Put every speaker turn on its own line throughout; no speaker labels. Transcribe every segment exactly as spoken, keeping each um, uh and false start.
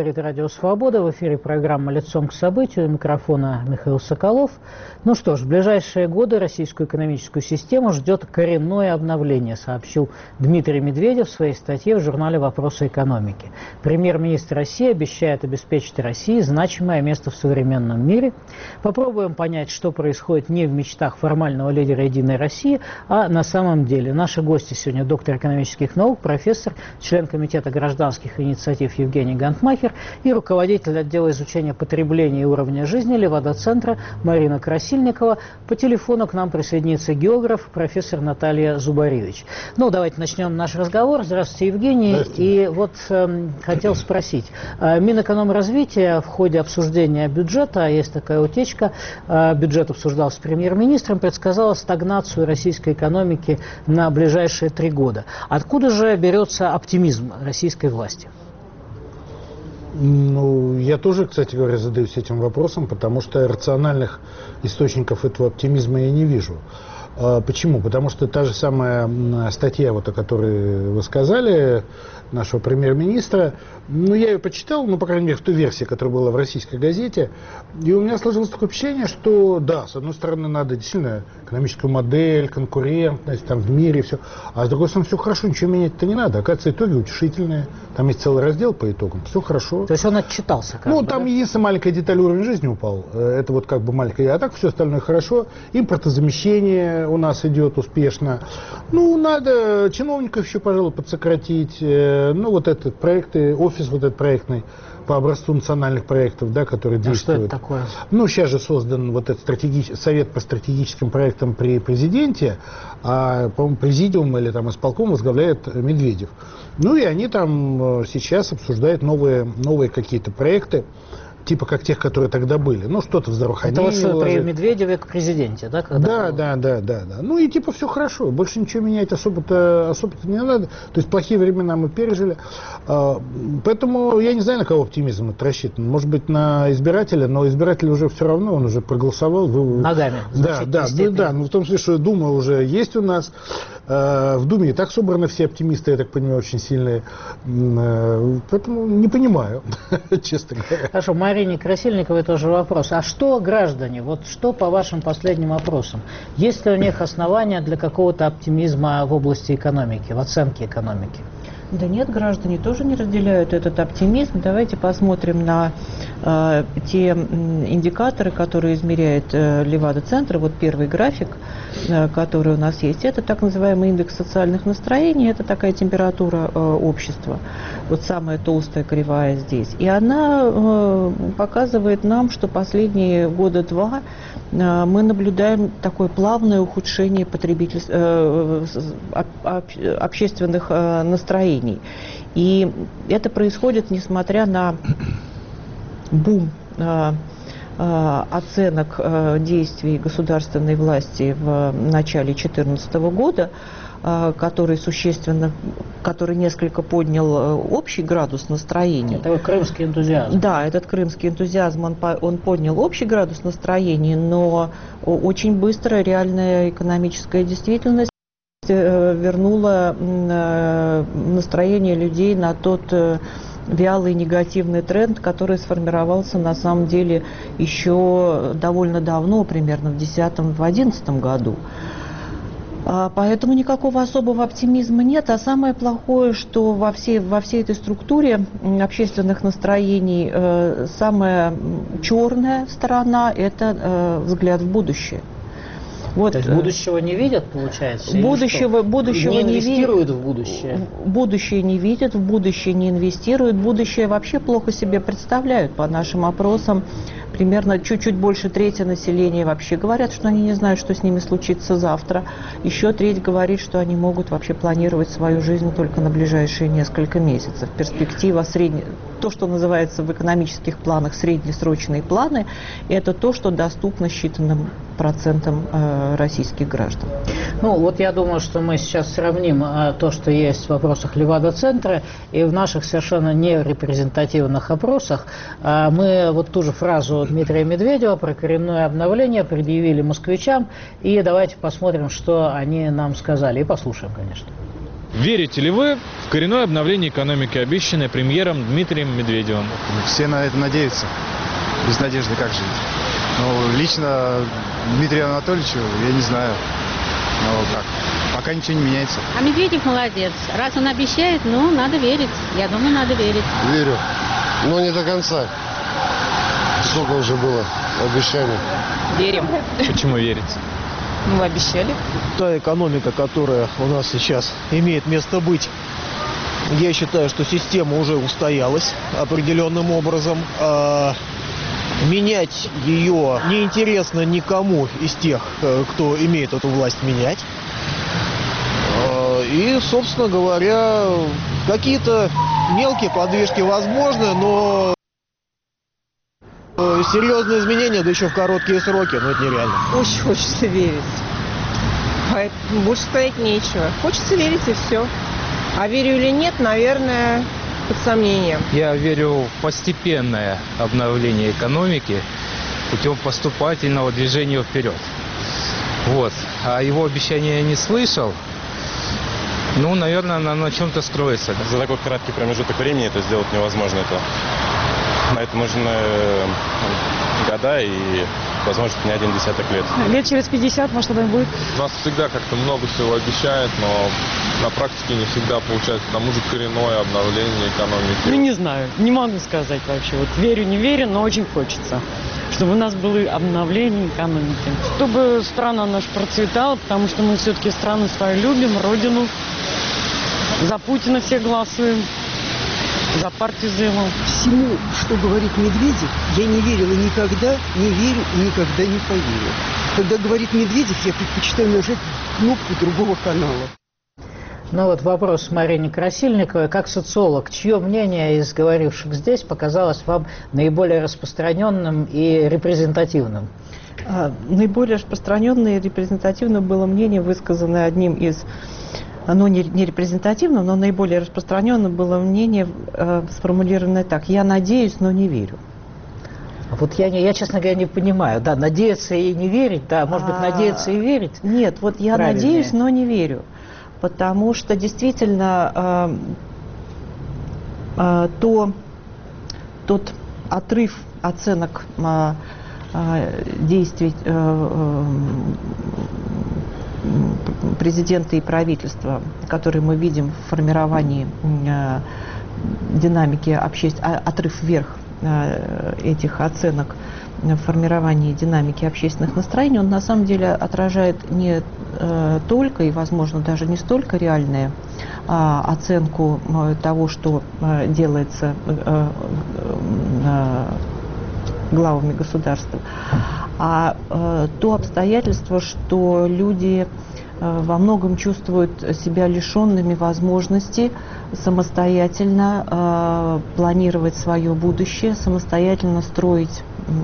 говорит Радио Свобода. В эфире программа «Лицом к событию». У микрофона Михаил Соколов. Ну что ж, в ближайшие годы российскую экономическую систему ждет коренное обновление, сообщил Дмитрий Медведев в своей статье в журнале «Вопросы экономики». Премьер-министр России обещает обеспечить России значимое место в современном мире. Попробуем понять, что происходит не в мечтах формального лидера «Единой России», а на самом деле. Наши гости сегодня доктор экономических наук, профессор, член комитета гражданских инициатив Евгений Гантмахер и руководитель отдела изучения потребления и уровня жизни Левада-центра Марина Красильникова. По телефону к нам присоединится географ, профессор Наталья Зубаревич. Ну, давайте начнем наш разговор. Здравствуйте, Евгений. Здравствуйте. И вот э, хотел спросить. Э, Минэкономразвития в ходе обсуждения бюджета, есть такая утечка, э, бюджет обсуждался с премьер-министром, предсказала стагнацию российской экономики на ближайшие три года. Откуда же берется оптимизм российской власти?
Ну, я тоже, кстати говоря, задаюсь этим вопросом, потому что рациональных источников этого оптимизма я не вижу. Почему? Потому что та же самая статья, вот, о которой вы сказали, нашего премьер-министра, ну, я ее почитал, ну, по крайней мере, в той версии, которая была в российской газете, и у меня сложилось такое впечатление, что, да, с одной стороны, надо действительно экономическую модель, конкурентность, там, в мире, все, а с другой стороны, все хорошо, ничего менять-то не надо. Оказывается, итоги утешительные, там есть целый раздел по итогам, все хорошо.
То есть он отчитался, как
Ну,
бы,
там
да?
единственная маленькая деталь, уровень жизни упал, это вот как бы маленькая, а так все остальное хорошо, импортозамещение у нас идет успешно. Ну, надо чиновников еще, пожалуй, подсократить. Ну, вот этот проект, офис вот этот проектный по образцу национальных проектов, да, который действует.
А что это такое?
Ну, сейчас же создан вот этот стратегич... совет по стратегическим проектам при президенте, а, по-моему, президиум или там исполком возглавляет Медведев. Ну, и они там сейчас обсуждают новые, новые какие-то проекты, типа как тех, которые тогда были. Ну, что-то в здравоохранении.
Это вот при Медведеве к президенте, да?
Да, да, да, да, да. Ну и типа все хорошо. Больше ничего менять особо-то особо-то не надо. То есть плохие времена мы пережили. Поэтому я не знаю, на кого оптимизм это рассчитан. Может быть, на избирателя, но избиратель уже все равно, он уже проголосовал. Вы...
Ногами.
Да, да, ну, да. Ну, в том смысле, что Дума уже есть у нас. В Думе и так собраны все оптимисты, я так понимаю, очень сильные. Поэтому не понимаю, честно говоря.
Хорошо, Марине Красильниковой тоже вопрос. А что граждане, вот что по вашим последним опросам? Есть ли у них основания для какого-то оптимизма в области экономики, в оценке экономики?
Да нет, граждане тоже не разделяют этот оптимизм. Давайте посмотрим на э, те индикаторы, которые измеряет э, Левада-центр. Вот первый график, э, который у нас есть, это так называемый индекс социальных настроений, это такая температура э, общества. Вот самая толстая кривая здесь. И она э, показывает нам, что последние года два э, мы наблюдаем такое плавное ухудшение потребительств, э, об, общественных э, настроений. И это происходит, несмотря на бум э, э, оценок э, действий государственной власти в начале две тысячи четырнадцатого года, э, который существенно, который несколько поднял э, общий градус настроения.
Это крымский энтузиазм.
Да, этот крымский энтузиазм, он, он поднял общий градус настроения, но очень быстро реальная экономическая действительность вернула настроение людей на тот вялый негативный тренд, который сформировался на самом деле еще довольно давно, примерно в две тысячи десятом — две тысячи одиннадцатом году. Поэтому никакого особого оптимизма нет. А самое плохое, что во всей, во всей этой структуре общественных настроений самая черная сторона – это взгляд в будущее.
Вот, то есть будущего не видят, получается?
Будущего, будущего
не
не
инвестируют в будущее?
Будущее не видят, в будущее не инвестируют, будущее вообще плохо себе представляют. По нашим опросам примерно чуть-чуть больше трети населения вообще говорят, что они не знают, что с ними случится завтра. Еще треть говорит, что они могут вообще планировать свою жизнь только на ближайшие несколько месяцев. Перспектива средне... То, что называется в экономических планах среднесрочные планы, это то, что доступно считанным процентам э, российских граждан.
Ну, вот я думаю, что мы сейчас сравним э, то, что есть в вопросах Левада-центра, и в наших совершенно нерепрезентативных опросах э, мы вот ту же фразу Дмитрия Медведева про коренное обновление предъявили москвичам, и давайте посмотрим, что они нам сказали, и послушаем, конечно.
Верите ли вы в коренное обновление экономики, обещанное премьером Дмитрием Медведевым?
Все на это надеются. Без надежды как жить? Ну, лично Дмитрию Анатольевичу я не знаю. Ну, как? Пока ничего не меняется.
А Медведев молодец. Раз он обещает, ну, надо верить. Я думаю, надо верить.
Верю. Но не до конца. Сколько уже было обещаний?
Верим.
Почему верите?
Ну, обещали.
Та экономика, которая у нас сейчас имеет место быть, я считаю, что система уже устоялась определенным образом. А менять ее неинтересно никому из тех, кто имеет эту власть менять. И, собственно говоря, какие-то мелкие подвижки возможны, но серьезные изменения, да еще в короткие сроки, но это нереально.
Очень хочется верить. Поэтому больше сказать нечего. Хочется верить и все. А верю или нет, наверное, под сомнением.
Я верю в постепенное обновление экономики путем поступательного движения вперед. Вот. А его обещания я не слышал. Ну, наверное, она на чем-то строится.
За такой краткий промежуток времени это сделать невозможно. Это, на это нужны года и, возможно, не один десяток лет.
Лет через пятьдесят, может, это будет.
Нас всегда как-то много всего обещают, но на практике не всегда получается. К тому же коренное обновление экономики.
Ну, не знаю, не могу сказать вообще. Вот верю, не верю, но очень хочется, чтобы у нас было обновление экономики. Чтобы страна наша процветала, потому что мы все-таки страну свою любим, родину. За Путина все голосуем, за партию ЗМЛ.
Всему, что говорит Медведев, я не верила никогда, не верю и никогда не поверю. Когда говорит Медведев, я предпочитаю нажать кнопку другого канала.
Ну вот вопрос Марине Красильниковой. Как социолог, чье мнение из говоривших здесь показалось вам наиболее распространенным и репрезентативным?
А, наиболее распространенное и репрезентативным было мнение, высказанное одним из, оно не, не репрезентативным, но наиболее распространенным было мнение, э, сформулированное так: «Я надеюсь, но не верю».
Вот я, не, я, честно говоря, не понимаю. Да, надеяться и не верить, да, может быть, надеяться и верить?
Нет, вот я
Правильнее.
надеюсь, но не верю. Потому что действительно э, э, то, тот отрыв оценок э, э, действий э, э, президента и правительства, который мы видим в формировании э, динамики общественной, отрыв вверх э, этих оценок в формировании динамики общественных настроений, он на самом деле отражает не э, только и, возможно, даже не столько реальную э, оценку э, того, что э, делается э, э, главами государства, а э, то обстоятельство, что люди э, во многом чувствуют себя лишенными возможности самостоятельно э, планировать свое будущее, самостоятельно строить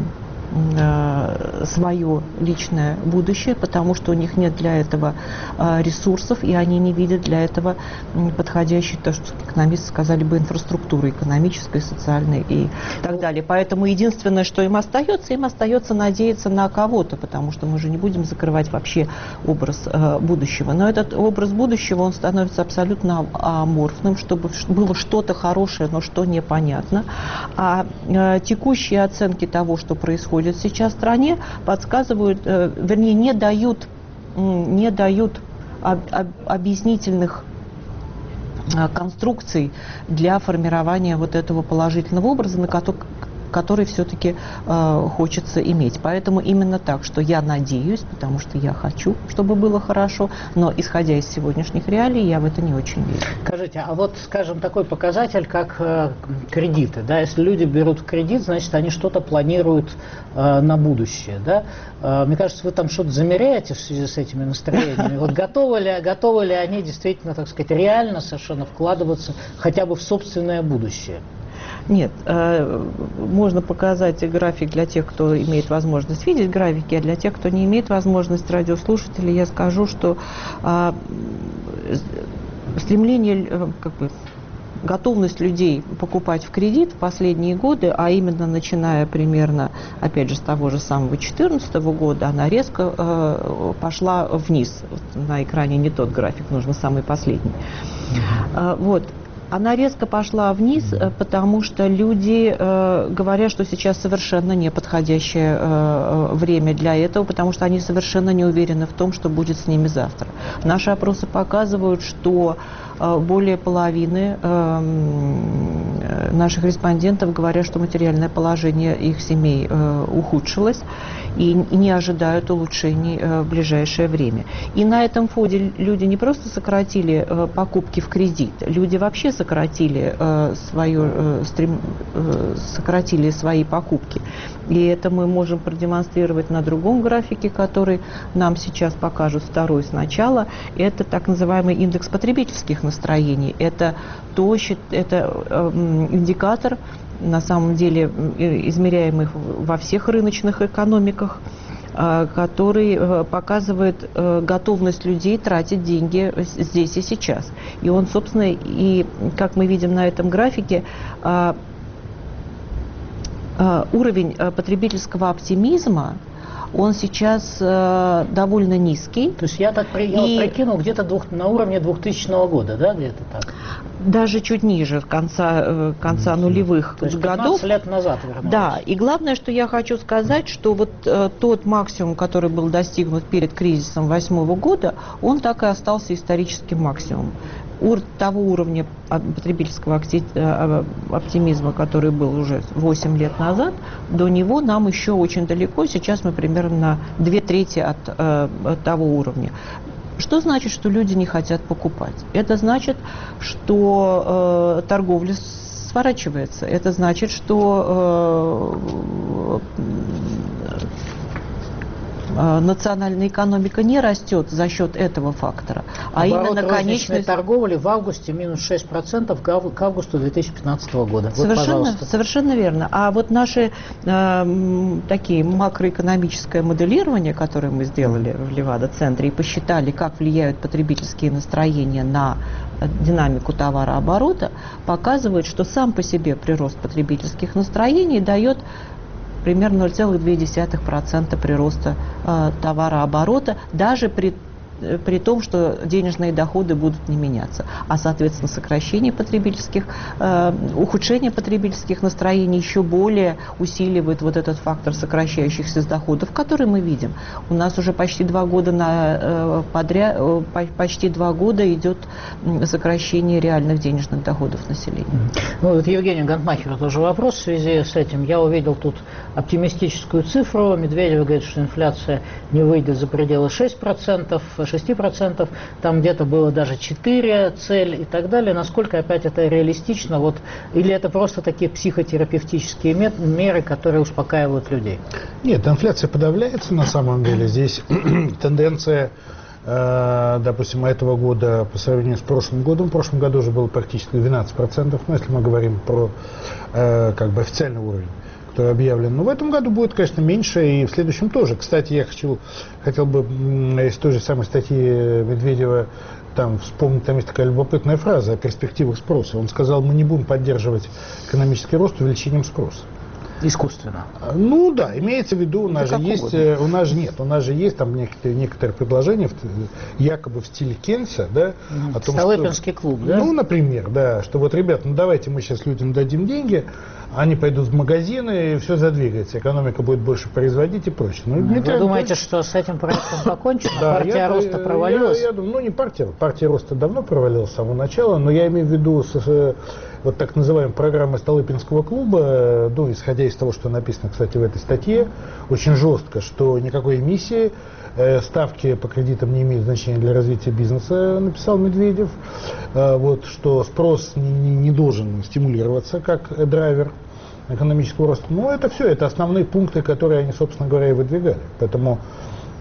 свое личное будущее, потому что у них нет для этого ресурсов, и они не видят для этого подходящей, то, что экономисты сказали бы, инфраструктуры экономической, социальной и так далее. Поэтому единственное, что им остается, им остается надеяться на кого-то, потому что мы же не будем закрывать вообще образ будущего. Но этот образ будущего, он становится абсолютно аморфным, чтобы было что-то хорошее, но что непонятно. А текущие оценки того, что происходит сейчас в стране, подсказывают, э, вернее, не дают, не дают об, об, объяснительных э, конструкций для формирования вот этого положительного образа, на который, который все-таки э, хочется иметь. Поэтому именно так, что я надеюсь, потому что я хочу, чтобы было хорошо, но исходя из сегодняшних реалий, я в это не очень верю.
Скажите, а вот, скажем, такой показатель, как э, кредиты, да, если люди берут кредит, значит, они что-то планируют э, на будущее, да? Э, мне кажется, вы там что-то замеряете в связи с этими настроениями. Вот готовы ли, готовы ли они действительно, так сказать, реально совершенно вкладываться хотя бы в собственное будущее?
Нет, э, можно показать график для тех, кто имеет возможность видеть графики, а для тех, кто не имеет возможности, радиослушателей, я скажу, что э, стремление, э, как бы, готовность людей покупать в кредит в последние годы, а именно начиная примерно, опять же, с того же самого две тысячи четырнадцатого года, она резко э, пошла вниз. На экране не тот график, нужно самый последний. Э, вот. Она резко пошла вниз, потому что люди э, говорят, что сейчас совершенно неподходящее э, время для этого, потому что они совершенно не уверены в том, что будет с ними завтра. Наши опросы показывают, что э, более половины э, наших респондентов говорят, что материальное положение их семей э, ухудшилось и, и не ожидают улучшений э, в ближайшее время. И на этом фоне люди не просто сократили э, покупки в кредит, люди вообще сократили, э, свою, э, стрем, э, сократили свои покупки. И это мы можем продемонстрировать на другом графике, который нам сейчас покажут второй сначала. Это так называемый индекс потребительских настроений. Это, то, это э, индикатор, на самом деле измеряемый во всех рыночных экономиках, который показывает готовность людей тратить деньги здесь и сейчас. И он, собственно, и как мы видим на этом графике, уровень потребительского оптимизма, он сейчас э, довольно низкий.
То есть я так при, я и... вот прикинул, где-то двух, на уровне двухтысячного года, да, где-то так?
Даже чуть ниже, конца, э, конца нулевых
То есть
годов.
пятнадцать лет назад вернулось.
Да, и главное, что я хочу сказать, что вот э, тот максимум, который был достигнут перед кризисом восьмого года, он так и остался историческим максимумом. Ур того уровня потребительского оптимизма, который был уже восемь лет назад, до него нам еще очень далеко. Сейчас мы примерно на две трети от, э, от того уровня. Что значит, что люди не хотят покупать? Это значит, что э, торговля сворачивается. Это значит, что э, национальная экономика не растет за счет этого фактора, а
Оборот
именно конечной
торговли в августе минус шесть процентов к августу две тысячи пятнадцатого года.
Совершенно,
вот,
совершенно верно. А вот наши э, такие макроэкономическое моделирование, которое мы сделали в Левада-центре и посчитали, как влияют потребительские настроения на динамику товарооборота, показывает, что сам по себе прирост потребительских настроений дает примерно ноль целых две десятых процента прироста э, товарооборота, даже при, при том, что денежные доходы будут не меняться. А, соответственно, сокращение потребительских, э, ухудшение потребительских настроений еще более усиливает вот этот фактор сокращающихся доходов, который мы видим. У нас уже почти два года на, э, подряд, э, почти два года идет сокращение реальных денежных доходов населения.
Ну, вот Евгению Гантмахеру тоже вопрос в связи с этим. Я увидел тут оптимистическую цифру. Медведев говорит, что инфляция не выйдет за пределы шесть процентов, шесть процентов, там где-то было даже четыре цель и так далее. Насколько опять это реалистично? Вот, или это просто такие психотерапевтические меры, которые успокаивают людей?
Нет, инфляция подавляется на самом деле. Здесь тенденция, э, допустим, этого года по сравнению с прошлым годом. В прошлом году уже было практически двенадцать процентов, ну, если мы говорим про э, как бы официальный уровень, который объявлен. Но в этом году будет, конечно, меньше, и в следующем тоже. Кстати, я хочу, хотел бы из той же самой статьи Медведева там вспомнить, там есть такая любопытная фраза о перспективах спроса. Он сказал, мы не будем поддерживать экономический рост увеличением спроса.
Искусственно.
Ну да, имеется в виду, у нас же есть, у нас же нет, у нас же есть там некоторые, некоторые предложения, якобы в стиле Кейнса, да,
о том, Столыпинский клуб, да?
Ну, например, да, что вот, ребят, ну давайте мы сейчас людям дадим деньги, они пойдут в магазины, и все задвигается, экономика будет больше производить и прочее. Ну,
Вы Дмитрий думаете, Анатольевич... что с этим проектом покончено? Да, партия я, роста провалилась?
Я, я думаю, ну не партия, партия роста давно провалилась с самого начала, но я имею в виду с, вот так называемой программы Столыпинского клуба, ну, исходя из того, что написано, кстати, в этой статье, очень жестко, что никакой эмиссии, э, ставки по кредитам не имеют значения для развития бизнеса, написал Медведев, э, вот, что спрос не, не, не должен стимулироваться как драйвер экономического роста. Ну, это все, это основные пункты, которые они, собственно говоря, и выдвигали. Поэтому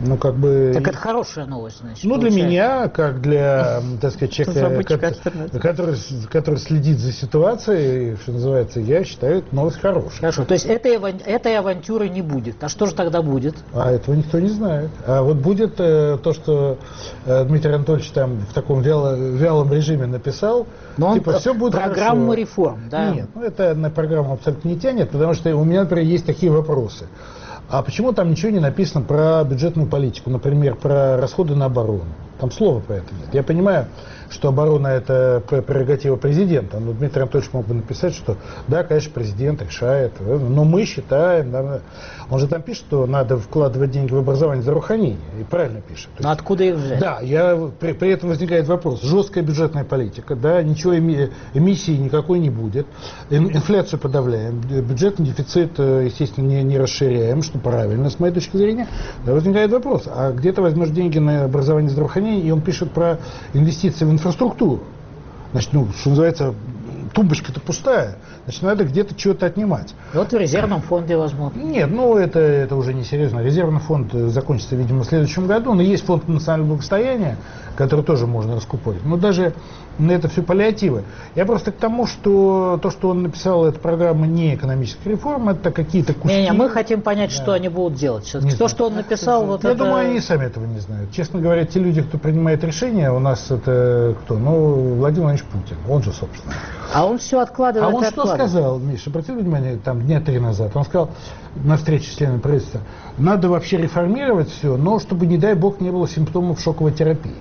Ну, как бы...
Так это хорошая новость, значит.
Ну,
получается.
для меня, как для, так сказать, человека, который, который, который следит за ситуацией, что называется, я считаю, это новость хорошая.
Хорошо, то есть этой, этой авантюры не будет. А что же тогда будет?
А этого никто не знает. А вот будет э, то, что э, Дмитрий Анатольевич там в таком вяло, вялом режиме написал,
но он
типа, все будет
программу
хорошо.
Реформ, да?
Нет, ну это на программу абсолютно не тянет, потому что у меня, например, есть такие вопросы. А почему там ничего не написано про бюджетную политику, например, про расходы на оборону? Там слова про это нет. Я понимаю, что оборона – это прерогатива президента, но Дмитрий Анатольевич мог бы написать, что да, конечно, президент решает, но мы считаем, да, он же там пишет, что надо вкладывать деньги в образование за руханение, и правильно пишет.
Но есть, откуда их взять?
Да, я, при, при этом возникает вопрос, жесткая бюджетная политика, да, ничего эми, эмиссии никакой не будет, инфляцию подавляем, бюджетный дефицит, естественно, не, не расширяем, что правильно, с моей точки зрения, да, возникает вопрос, а где ты возьмешь деньги на образование и здравоохранение, и он пишет про инвестиции в инфраструктуру. Значит, ну, что называется, тумбочка-то пустая. Значит, надо где-то чего-то отнимать.
Вот в резервном фонде возможно.
Нет, ну это, это уже не серьезно. Резервный фонд закончится, видимо, в следующем году. Но есть фонд национального благосостояния, который тоже можно раскупорить. Но даже на это все паллиативы. Я просто к тому, что то, что он написал, это программа не экономической реформы, это какие-то куски.
Не, не, мы хотим понять, да. что они будут делать. Все-таки то, что он написал, вот
Я
это...
думаю, они сами этого не знают. Честно говоря, те люди, кто принимает решения, у нас это кто? Ну, Владимир Владимирович Путин, он же, собственно.
А он все откладывает.
А он
и
что
откладывает.
сказал, Миша, обратите внимание, там дня три назад, он сказал на встрече с членами правительства, надо вообще реформировать все, но чтобы, не дай бог, не было симптомов шоковой терапии.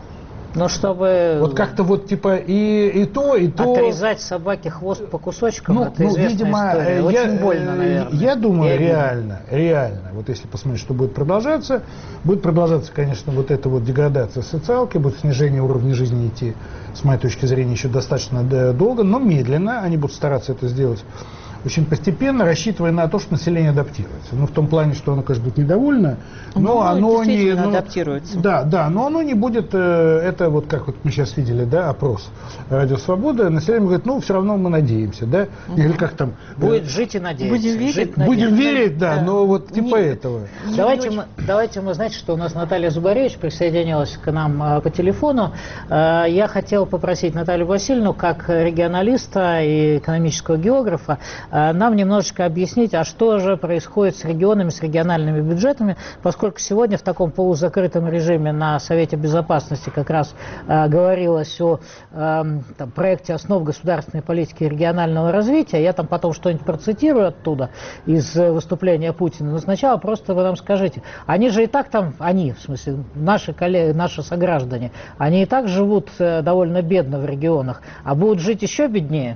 Ну, чтобы...
Вот как-то вот типа и, и то, и то...
Отрезать собаке хвост по кусочкам,
ну,
это
ну,
известная
видимо,
история.
я,
Очень больно, наверное.
Я думаю,
я
реально, реально, вот если посмотреть, что будет продолжаться, будет продолжаться, конечно, вот эта вот деградация социалки, будет снижение уровня жизни идти, с моей точки зрения, еще достаточно долго, но медленно, они будут стараться это сделать очень постепенно, рассчитывая на то, что население адаптируется. Ну, в том плане, что оно, конечно, будет недовольно, но
ну,
оно не... Ну,
адаптируется.
Да, да, но оно не будет, э, это вот как вот мы сейчас видели, да, опрос Радио Свобода, население говорит, ну, все равно мы надеемся, да, угу. Или как там...
Будет э, жить и надеяться.
Будем верить,
жить,
будем верить, да, да, но вот типа не, этого.
Не давайте, мы, давайте мы, знаете, что у нас Наталья Зубаревич присоединилась к нам э, по телефону. Э, я хотел попросить Наталью Васильевну, как регионалиста и экономического географа, нам немножечко объяснить, а что же происходит с регионами, с региональными бюджетами, поскольку сегодня в таком полузакрытом режиме на Совете Безопасности как раз э, говорилось о э, там, проекте основ государственной политики и регионального развития. Я там потом что-нибудь процитирую оттуда из выступления Путина. Но сначала просто вы нам скажите, они же и так там, они, в смысле, наши коллеги, наши сограждане, они и так живут э, довольно бедно в регионах, а будут жить еще беднее?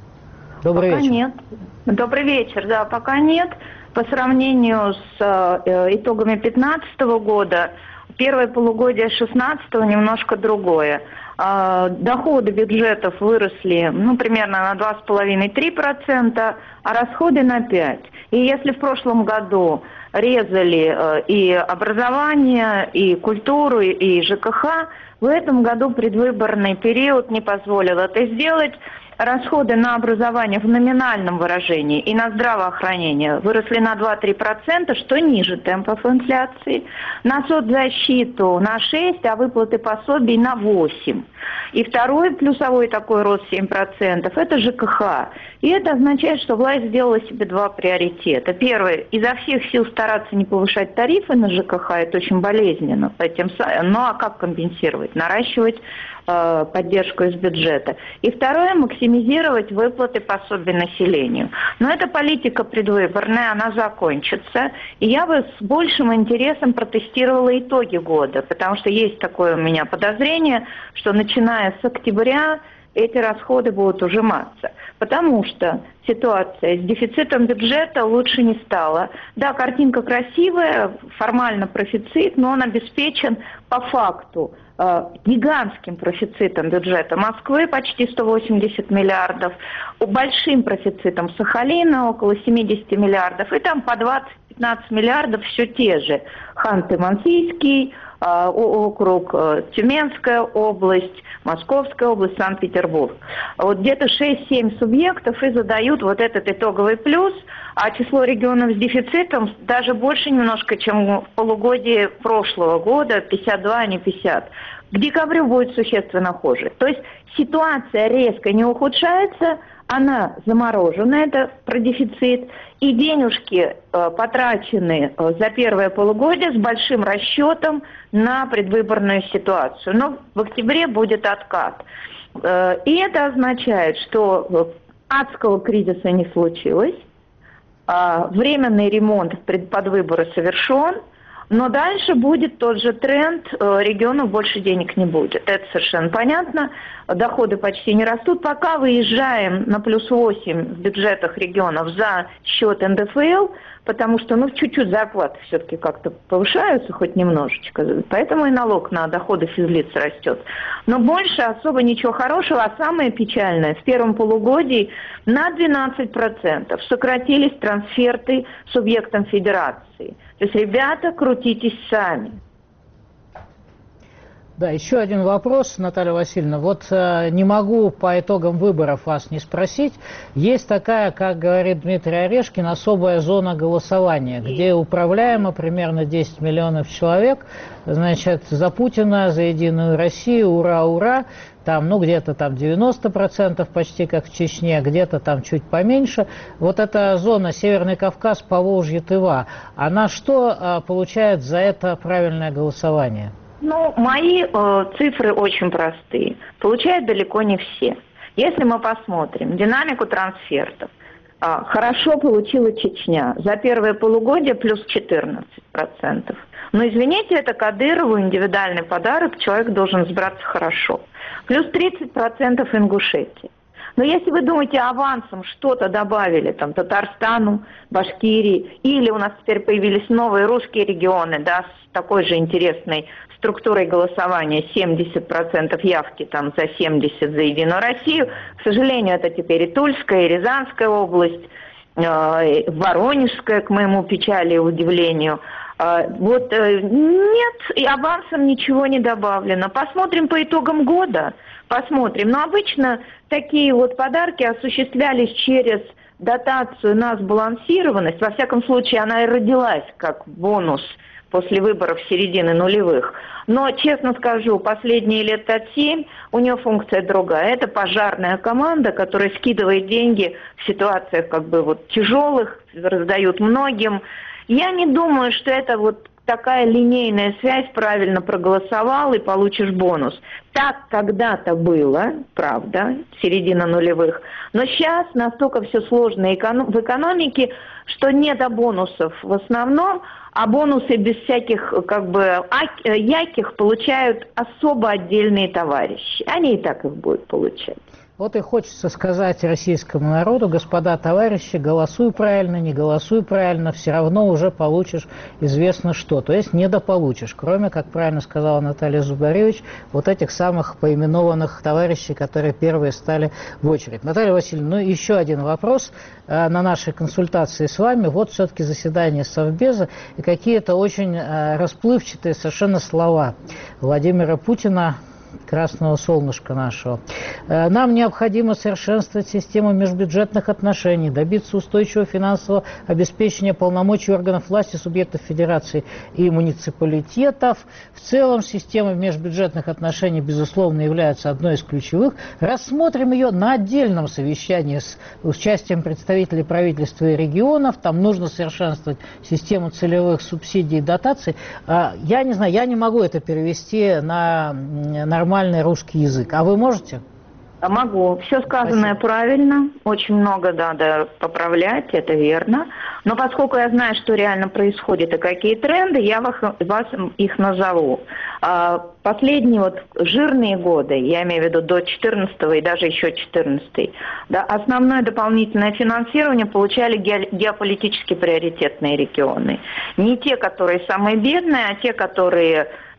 Добрый
пока
вечер.
Нет. Добрый вечер, да, пока нет. По сравнению с э, итогами две тысячи пятнадцатого года, первое полугодие две тысячи шестнадцатого немножко другое. Э, доходы бюджетов выросли, ну, примерно на два с половиной — три процента, а расходы на пять процентов. И если в прошлом году резали э, и образование, и культуру, и ЖКХ, в этом году предвыборный период не позволил это сделать. Расходы на образование в номинальном выражении и на здравоохранение выросли на два-три процента, что ниже темпов инфляции. На соцзащиту на шесть процентов, а выплаты пособий на восемь процентов. И второй плюсовой такой рост семь процентов – это ЖКХ. И это означает, что власть сделала себе два приоритета. Первый – изо всех сил стараться не повышать тарифы на ЖКХ, это очень болезненно. Этим, ну а как компенсировать? Наращивать э, поддержку из бюджета. И второе – максимизировать выплаты пособий населению. Но эта политика предвыборная, она закончится. И я бы с большим интересом протестировала итоги года, потому что есть такое у меня подозрение, что начиная с октября эти расходы будут ужиматься, потому что ситуация с дефицитом бюджета лучше не стала. Да, картинка красивая, формально профицит, но он обеспечен по факту э, гигантским профицитом бюджета Москвы, почти сто восемьдесят миллиардов, большим профицитом Сахалина, около семьдесят миллиардов, и там по двадцать-пятнадцать миллиардов все те же. Ханты-Мансийский, округ, Тюменская область, Московская область, Санкт-Петербург. Вот где-то шесть-семь субъектов и задают вот этот итоговый плюс, а число регионов с дефицитом даже больше немножко, чем в полугодии прошлого года, пятьдесят два, а не пятьдесят. К декабрю будет существенно хуже. То есть ситуация резко не ухудшается, она заморожена, это про дефицит, и денежки э, потрачены э, за первое полугодие с большим расчетом на предвыборную ситуацию. Но в октябре будет откат. Э, и это означает, что адского кризиса не случилось, э, временный ремонт под выборы совершен, но дальше будет тот же тренд, регионов больше денег не будет. Это совершенно понятно. Доходы почти не растут. Пока выезжаем на плюс восемь в бюджетах регионов за счет эн дэ эф эл, потому что ну, чуть-чуть зарплаты все-таки как-то повышаются, хоть немножечко. Поэтому и налог на доходы физлиц растет. Но больше особо ничего хорошего. А самое печальное, в первом полугодии на двенадцать процентов сократились трансферты субъектам федерации. То есть, ребята, крутитесь сами.
Да, еще один вопрос, Наталья Васильевна. Вот э, не могу по итогам выборов вас не спросить. Есть такая, как говорит Дмитрий Орешкин, особая зона голосования, где управляемо примерно десять миллионов человек. Значит, за Путина, за Единую Россию, ура, ура. Там, ну, где-то там девяносто процентов почти как в Чечне, где-то там чуть поменьше. Вот эта зона Северный Кавказ, Поволжье, Тыва, она что э, получает за это правильное голосование?
Ну, мои э, цифры очень простые. Получают далеко не все. Если мы посмотрим динамику трансфертов, э, хорошо получила Чечня. За первое полугодие плюс четырнадцать процентов. Но, извините, это Кадырову индивидуальный подарок, человек должен сбраться хорошо. Плюс тридцать процентов Ингушетии. Но если вы думаете, авансом что-то добавили там Татарстану, Башкирии, или у нас теперь появились новые русские регионы, да, с такой же интересной структурой голосования, семьдесят процентов явки там за семьдесят процентов за Единую Россию, к сожалению, это теперь и Тульская, и Рязанская область, э, Воронежская, к моему печали и удивлению. Э, вот э, нет, и авансом ничего не добавлено. Посмотрим по итогам года. Посмотрим. Но обычно такие вот подарки осуществлялись через дотацию на сбалансированность. Во всяком случае, она и родилась как бонус после выборов середины нулевых. Но, честно скажу, последние лет пять семь у нее функция другая. Это пожарная команда, которая скидывает деньги в ситуациях как бы вот тяжелых, раздают многим. Я не думаю, что это вот такая линейная связь, правильно проголосовал и получишь бонус. Так когда-то было, правда, середина нулевых. Но сейчас настолько все сложно в экономике, что не до бонусов в основном, а бонусы без всяких как бы яких получают особо отдельные товарищи. Они и так их будут получать.
Вот и хочется сказать российскому народу: господа товарищи, голосуй правильно, не голосуй правильно, все равно уже получишь известно что. То есть недополучишь, кроме, как правильно сказала Наталья Зубаревич, вот этих самых поименованных товарищей, которые первые стали в очередь. Наталья Васильевна, ну еще один вопрос э, на нашей консультации с вами. Вот все-таки заседание Совбеза и какие-то очень э, расплывчатые совершенно слова Владимира Путина, красного солнышка нашего. Нам необходимо совершенствовать систему межбюджетных отношений, добиться устойчивого финансового обеспечения полномочий органов власти, субъектов федерации и муниципалитетов. В целом система межбюджетных отношений, безусловно, является одной из ключевых. Рассмотрим ее на отдельном совещании с участием представителей правительства и регионов. Там нужно совершенствовать систему целевых субсидий и дотаций. Я не знаю, я не могу это перевести на нормальный русский язык. А вы можете?
Могу. Все сказанное Спасибо. Правильно. Очень много надо поправлять, это верно. Но поскольку я знаю, что реально происходит и какие тренды, я вас, вас их назову. Последние вот жирные годы, я имею в виду до четырнадцатого и даже еще четырнадцатый, да, основное дополнительное финансирование получали геополитически приоритетные регионы. Не те, которые самые бедные, а те, которые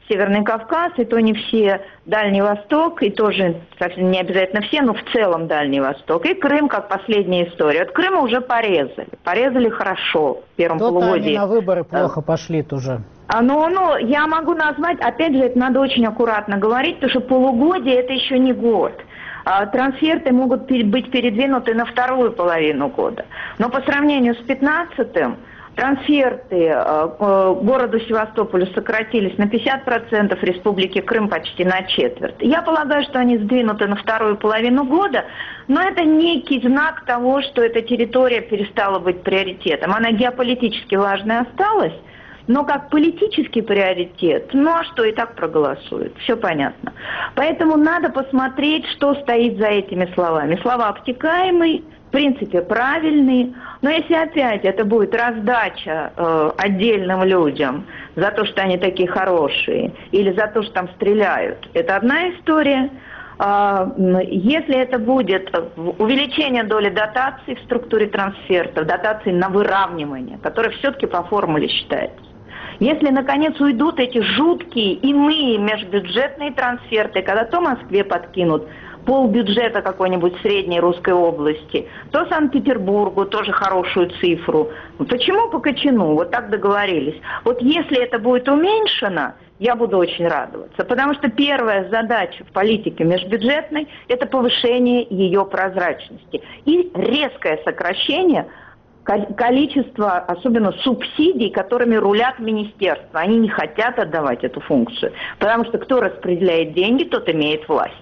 Северный Кавказ, и то не все Дальний Восток, и тоже совсем не обязательно все, но в целом Дальний Восток. И Крым, как последняя история. От Крыма уже порезали. Порезали хорошо в первом
То-то
полугодии.
они на выборы плохо пошли тоже.
А, ну, ну, я могу назвать, опять же, это надо очень аккуратно говорить, потому что полугодие – это еще не год. А, трансферты могут быть передвинуты на вторую половину года. Но по сравнению с пятнадцатым, трансферты э, городу Севастополю сократились на пятьдесят процентов, Республике Крым почти на четверть. Я полагаю, что они сдвинуты на вторую половину года, но это некий знак того, что эта территория перестала быть приоритетом. Она геополитически важной осталась, но как политический приоритет, ну а что, и так проголосуют, все понятно. Поэтому надо посмотреть, что стоит за этими словами. Слова обтекаемые, в принципе, правильные, но если опять это будет раздача э, отдельным людям за то, что они такие хорошие, или за то, что там стреляют, это одна история. А, если это будет увеличение доли дотаций в структуре трансфертов, дотаций на выравнивание, которое все-таки по формуле считается, если, наконец, уйдут эти жуткие иные межбюджетные трансферты, когда то Москве подкинут полбюджета какой-нибудь средней русской области, то Санкт-Петербургу тоже хорошую цифру. Почему по Качину? Вот так договорились. Вот если это будет уменьшено, я буду очень радоваться. Потому что первая задача в политике межбюджетной – это повышение ее прозрачности и резкое сокращение количество, особенно субсидий, которыми рулят министерства. Они не хотят отдавать эту функцию, потому что кто распределяет деньги, тот имеет власть.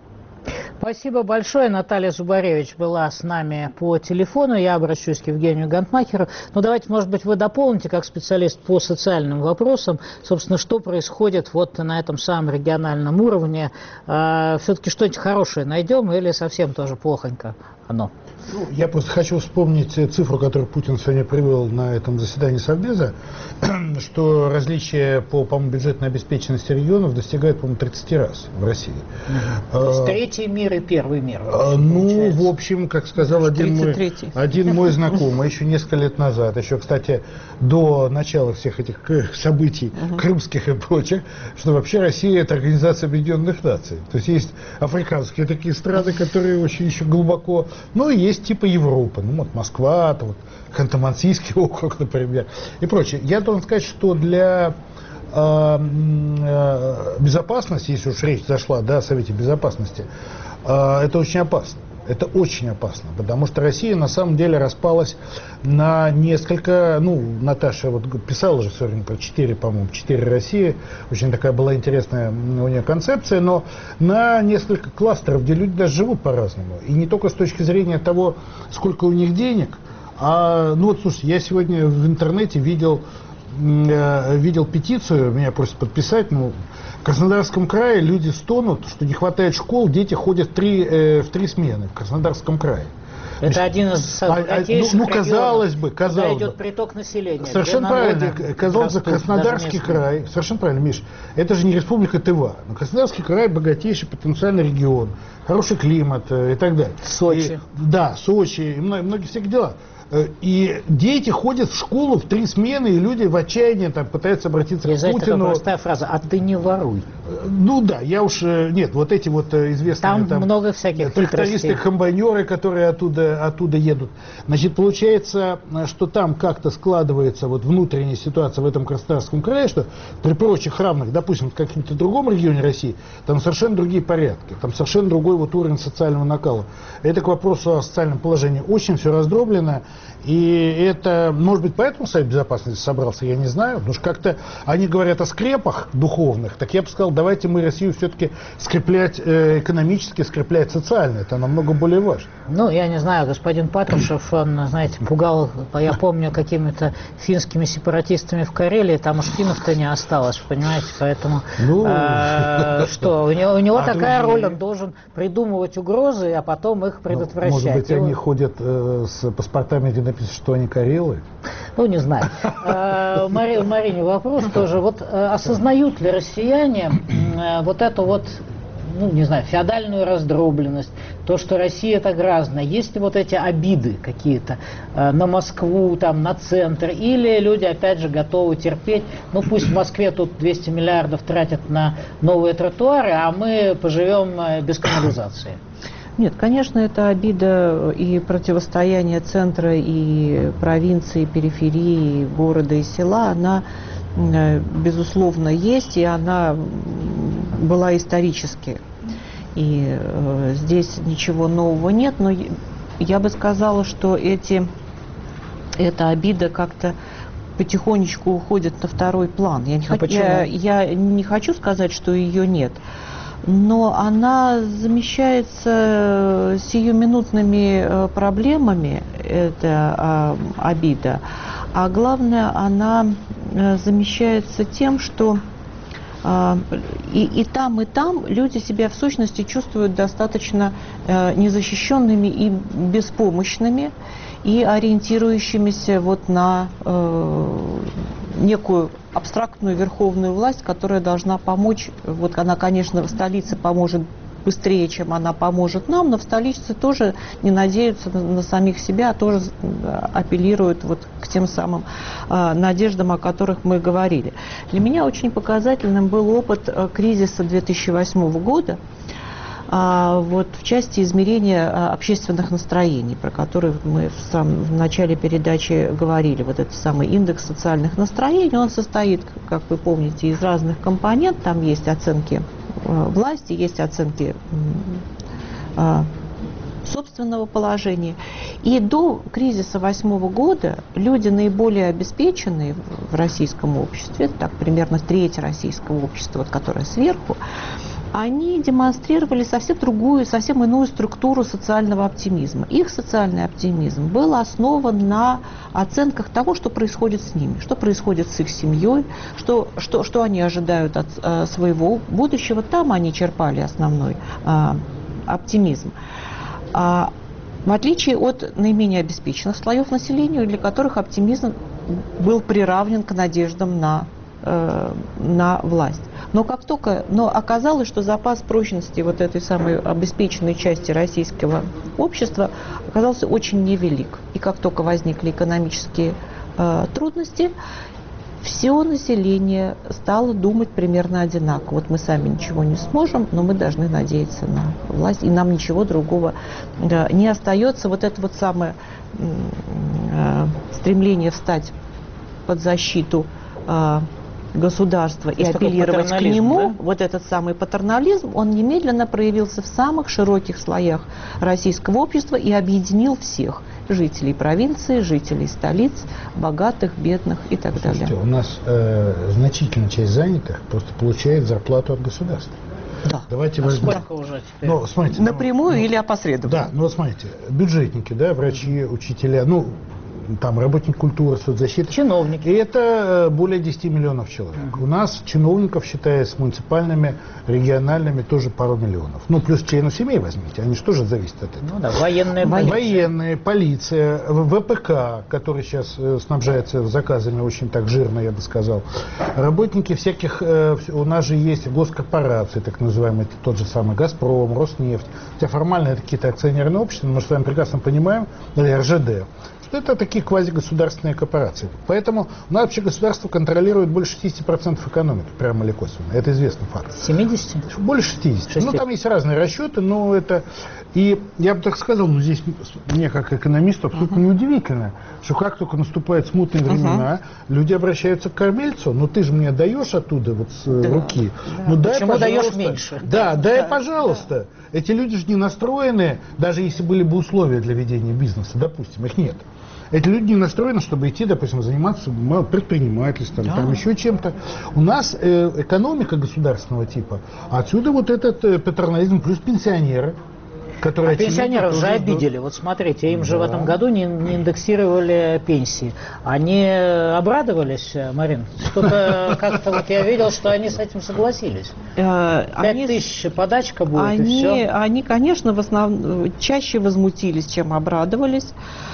Спасибо большое. Наталья Зубаревич была с нами по телефону. Я обращусь к Евгению Гантмахеру. Но давайте, может быть, вы дополните, как специалист по социальным вопросам, собственно, что происходит вот на этом самом региональном уровне. Э, все-таки что-нибудь хорошее найдем или совсем тоже плохонько оно?
Ну, я просто хочу вспомнить цифру, которую Путин сегодня привел на этом заседании Совбеза, что различия по, по-моему, бюджетной обеспеченности регионов достигают, по-моему, тридцать раз в России.
Угу. То есть третий мир и первый мир.
А, ну, в общем, как сказал один мой, один мой знакомый еще несколько лет назад, еще, кстати, до начала всех этих событий угу. крымских и прочих, что вообще Россия – это Организация Объединенных Наций. То есть есть африканские такие страны, которые очень еще глубоко, ну и есть типа Европы, ну вот Москва, вот Ханты-Мансийский округ, например, и прочее. Я должен сказать, что для э, э, безопасности, если уж речь зашла, да, о Совете Безопасности, э, это очень опасно. Это очень опасно, потому что Россия на самом деле распалась на несколько, ну, Наташа вот писала же все время про четыре, по-моему, четыре России, очень такая была интересная у нее концепция, но на несколько кластеров, где люди даже живут по-разному. И не только с точки зрения того, сколько у них денег, а, ну вот, слушайте, я сегодня в интернете видел, э, видел петицию, меня просят подписать, ну, в Краснодарском крае люди стонут, что не хватает школ, дети ходят в три, э, в три смены в Краснодарском крае.
Это есть, один из богатейших
а, ну, ну, казалось бы, казалось
куда идет
бы.
приток населения.
Совершенно правильно. Казалось бы, Краснодарский край, совершенно правильно, Миш, это же не республика Тыва. Но Краснодарский край богатейший потенциальный регион, хороший климат э, и так далее.
Сочи.
И, да, Сочи и многие, многие всякие дела. И дети ходят в школу в три смены, и люди в отчаянии там пытаются обратиться
Есть
к Путину.
такая простая фраза: а ты не воруй.
Ну да, я уж, нет, вот эти вот известные
там,
там
много всяких
трактористы-комбайнеры, которые оттуда, оттуда едут. Значит, получается, что там как-то складывается вот внутренняя ситуация в этом Краснодарском крае, что при прочих равных, допустим, в каком-то другом регионе России, там совершенно другие порядки, там совершенно другой вот уровень социального накала. Это к вопросу о социальном положении. Очень все раздроблено. И это, может быть, поэтому Совет Безопасности собрался, я не знаю. Потому что как-то они говорят о скрепах духовных, так я бы сказал, давайте мы Россию все-таки скреплять э, экономически, скреплять социально. Это намного более важно.
Ну, я не знаю, господин Патрушев, он, знаете, пугал, я помню, какими-то финскими сепаратистами в Карелии, там уж финнов-то не осталось, понимаете, поэтому ну, э, что, у него, у него а такая роль, он должен придумывать угрозы, а потом их предотвращать.
Может быть, они ходят э, с паспортами, где написано, что они карелы?
Ну, не знаю. Мари, Марине вопрос тоже. Вот осознают ли россияне вот эту вот ну, не знаю, феодальную раздробленность, то, что Россия так разная? Есть ли вот эти обиды какие-то э, на Москву, там, на центр? Или люди, опять же, готовы терпеть? Ну, пусть в Москве тут двести миллиардов тратят на новые тротуары, а мы поживем э, без канализации.
Нет, конечно, это обида и противостояние центра и провинции, периферии, города и села, она, безусловно, есть, и она была исторически. И э, здесь ничего нового нет, но я бы сказала, что эти, эта обида как-то потихонечку уходит на второй план. Я не,
а
х... я, я не хочу сказать, что ее нет. Но она замещается сиюминутными проблемами, это обида, а главное, она замещается тем, что и, и там, и там люди себя в сущности чувствуют достаточно незащищенными и беспомощными, и ориентирующимися вот на э, некую абстрактную верховную власть, которая должна помочь. Вот она, конечно, в столице поможет быстрее, чем она поможет нам, но в столице тоже не надеются на, на самих себя, а тоже апеллируют вот к тем самым э, надеждам, о которых мы говорили. Для меня очень показательным был опыт э, кризиса две тысячи восьмого года. А вот в части измерения а, общественных настроений, про которые мы в, сам, в начале передачи говорили, вот этот самый индекс социальных настроений, он состоит, как вы помните, из разных компонентов. Там есть оценки а, власти, есть оценки а, собственного положения. И до кризиса восьмого года люди наиболее обеспеченные в, в российском обществе, так примерно треть российского общества, вот, которое сверху, они демонстрировали совсем другую, совсем иную структуру социального оптимизма. Их социальный оптимизм был основан на оценках того, что происходит с ними, что происходит с их семьей, что, что, что они ожидают от э, своего будущего. Там они черпали основной э, оптимизм. А, в отличие от наименее обеспеченных слоев населения, для которых оптимизм был приравнен к надеждам на на власть. Но как только, но оказалось, что запас прочности вот этой самой обеспеченной части российского общества оказался очень невелик. И как только возникли экономические э, трудности, все население стало думать примерно одинаково. Вот мы сами ничего не сможем, но мы должны надеяться на власть, и нам ничего другого э, не остается. Вот это вот самое э, стремление встать под защиту э, государства и апеллировать к нему, да? Вот этот самый патернализм, он немедленно проявился в самых широких слоях российского общества и объединил всех. Жителей провинции, жителей столиц, богатых, бедных и так
Слушайте,
далее.
У нас э, значительная часть занятых просто получает зарплату от государства.
Да.
Давайте
а
возьмем.
Сколько уже теперь?
Ну, смотрите,
напрямую
ну,
или опосредованно?
Да, ну смотрите, бюджетники, да, врачи, учителя, ну, там работник культуры, соцзащиты.
Чиновники.
И это более десяти миллионов человек. Uh-huh. У нас чиновников, считая с муниципальными, региональными, тоже пару миллионов. Ну, плюс членов семей возьмите, они же тоже зависят от этого.
Ну да, военные,
военные, полиция, ВПК, который сейчас э, снабжается заказами очень так жирно, я бы сказал. Работники всяких, э, у нас же есть госкорпорации, так называемые, это тот же самый «Газпром», «Роснефть». Хотя формально это какие-то акционерные общества, но мы с вами прекрасно понимаем, или эр жэ дэ. Это такие квазигосударственные корпорации. Поэтому у нас вообще государство контролирует больше шестидесяти процентов экономики, прямо или косвенно. Это известный факт.
семидесяти?
Больше шестидесяти. Ну, там есть разные расчеты, но это... И я бы так сказал, ну, здесь мне, как экономисту, абсолютно uh-huh. неудивительно, что как только наступают смутные времена, uh-huh. люди обращаются к кормильцу. Ну, ты же мне даешь оттуда вот с да. руки.
Да.
Ну, дай,
почему
пожалуйста.
даешь меньше?
Да,
да,
дай,
да,
пожалуйста. Да. Эти люди же не настроены, даже если были бы условия для ведения бизнеса, допустим, их нет. Эти люди не настроены, чтобы идти, допустим, заниматься предпринимательством, да. там еще чем-то. У нас э, экономика государственного типа, а отсюда вот этот э, патернализм, плюс пенсионеры.
А пенсионеров же обидели. Ждут. Вот смотрите, им да. же в этом году не, не индексировали пенсии. Они обрадовались, Марин? Что-то как-то вот я видел, что они с этим согласились. Пять тысяч подачка будет,
они,
и все.
Они, конечно, в основном чаще возмутились, чем обрадовались.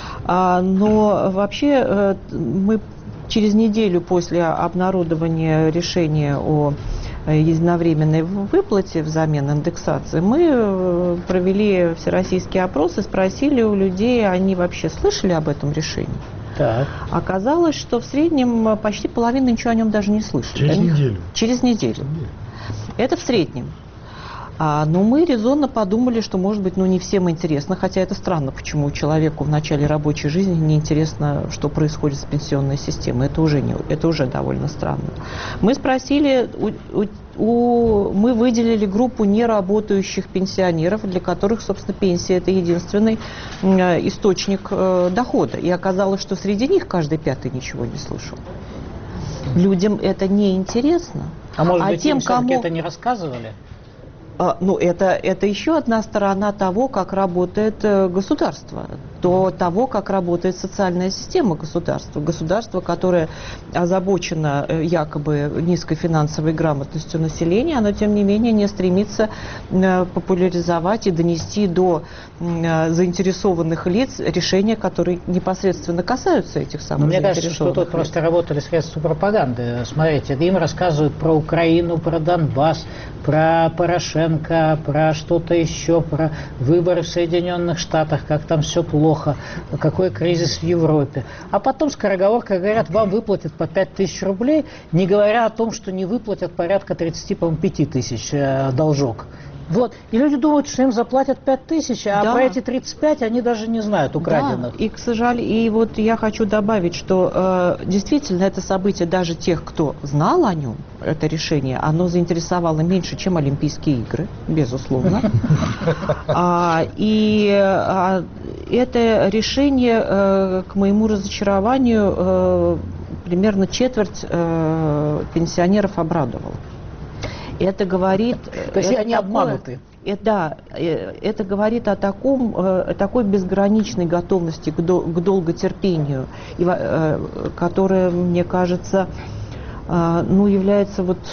Но вообще мы через неделю после обнародования решения о единовременной выплате взамен индексации, мы провели всероссийские опросы, спросили у людей, они вообще слышали об этом решении.
Так.
Оказалось, что в среднем почти половина ничего о нем даже не слышали.
Через
Они...
неделю.
Через неделю. Это в среднем. А, но мы резонно подумали, что, может быть, ну, не всем интересно, хотя это странно, почему человеку в начале рабочей жизни не интересно, что происходит с пенсионной системой. Это уже, не, это уже довольно странно. Мы спросили, у, у, у, мы выделили группу неработающих пенсионеров, для которых, собственно, пенсия – это единственный э, источник э, дохода. И оказалось, что среди них каждый пятый ничего не слышал. Людям это не интересно.
А может
а
быть,
тем,
им все-таки
кому...
это не рассказывали?
А, ну, это, это еще одна сторона того, как работает э, государство, до того, как работает социальная система государства. Государство, которое озабочено э, якобы низкой финансовой грамотностью населения, оно, тем не менее, не стремится э, популяризовать и донести до э, заинтересованных лиц решения, которые непосредственно касаются этих самых
Мне
заинтересованных
кажется, что тут
лиц.
просто работали средства пропаганды. Смотрите, им рассказывают про Украину, про Донбасс, про Порошенко, про что-то еще, про выборы в Соединенных Штатах, как там все плохо, какой кризис в Европе. А потом скороговоркой говорят, вам выплатят по пять тысяч рублей, не говоря о том, что не выплатят порядка тридцать пять тысяч э, должок. Вот. И люди думают, что им заплатят пять тысяч, а
Да.
про эти тридцать пять они даже не знают украденных.
Да, и, к сожалению, и вот я хочу добавить, что э, действительно это событие даже тех, кто знал о нем, это решение, оно заинтересовало меньше, чем Олимпийские игры, безусловно. А, и а, это решение, э, к моему разочарованию, э, примерно четверть э, пенсионеров обрадовало. Это говорит...
То есть
это
они
такое,
обмануты.
Это, да, это говорит о таком, о такой безграничной готовности к, до, к долготерпению, и, которая, мне кажется, ну, является вот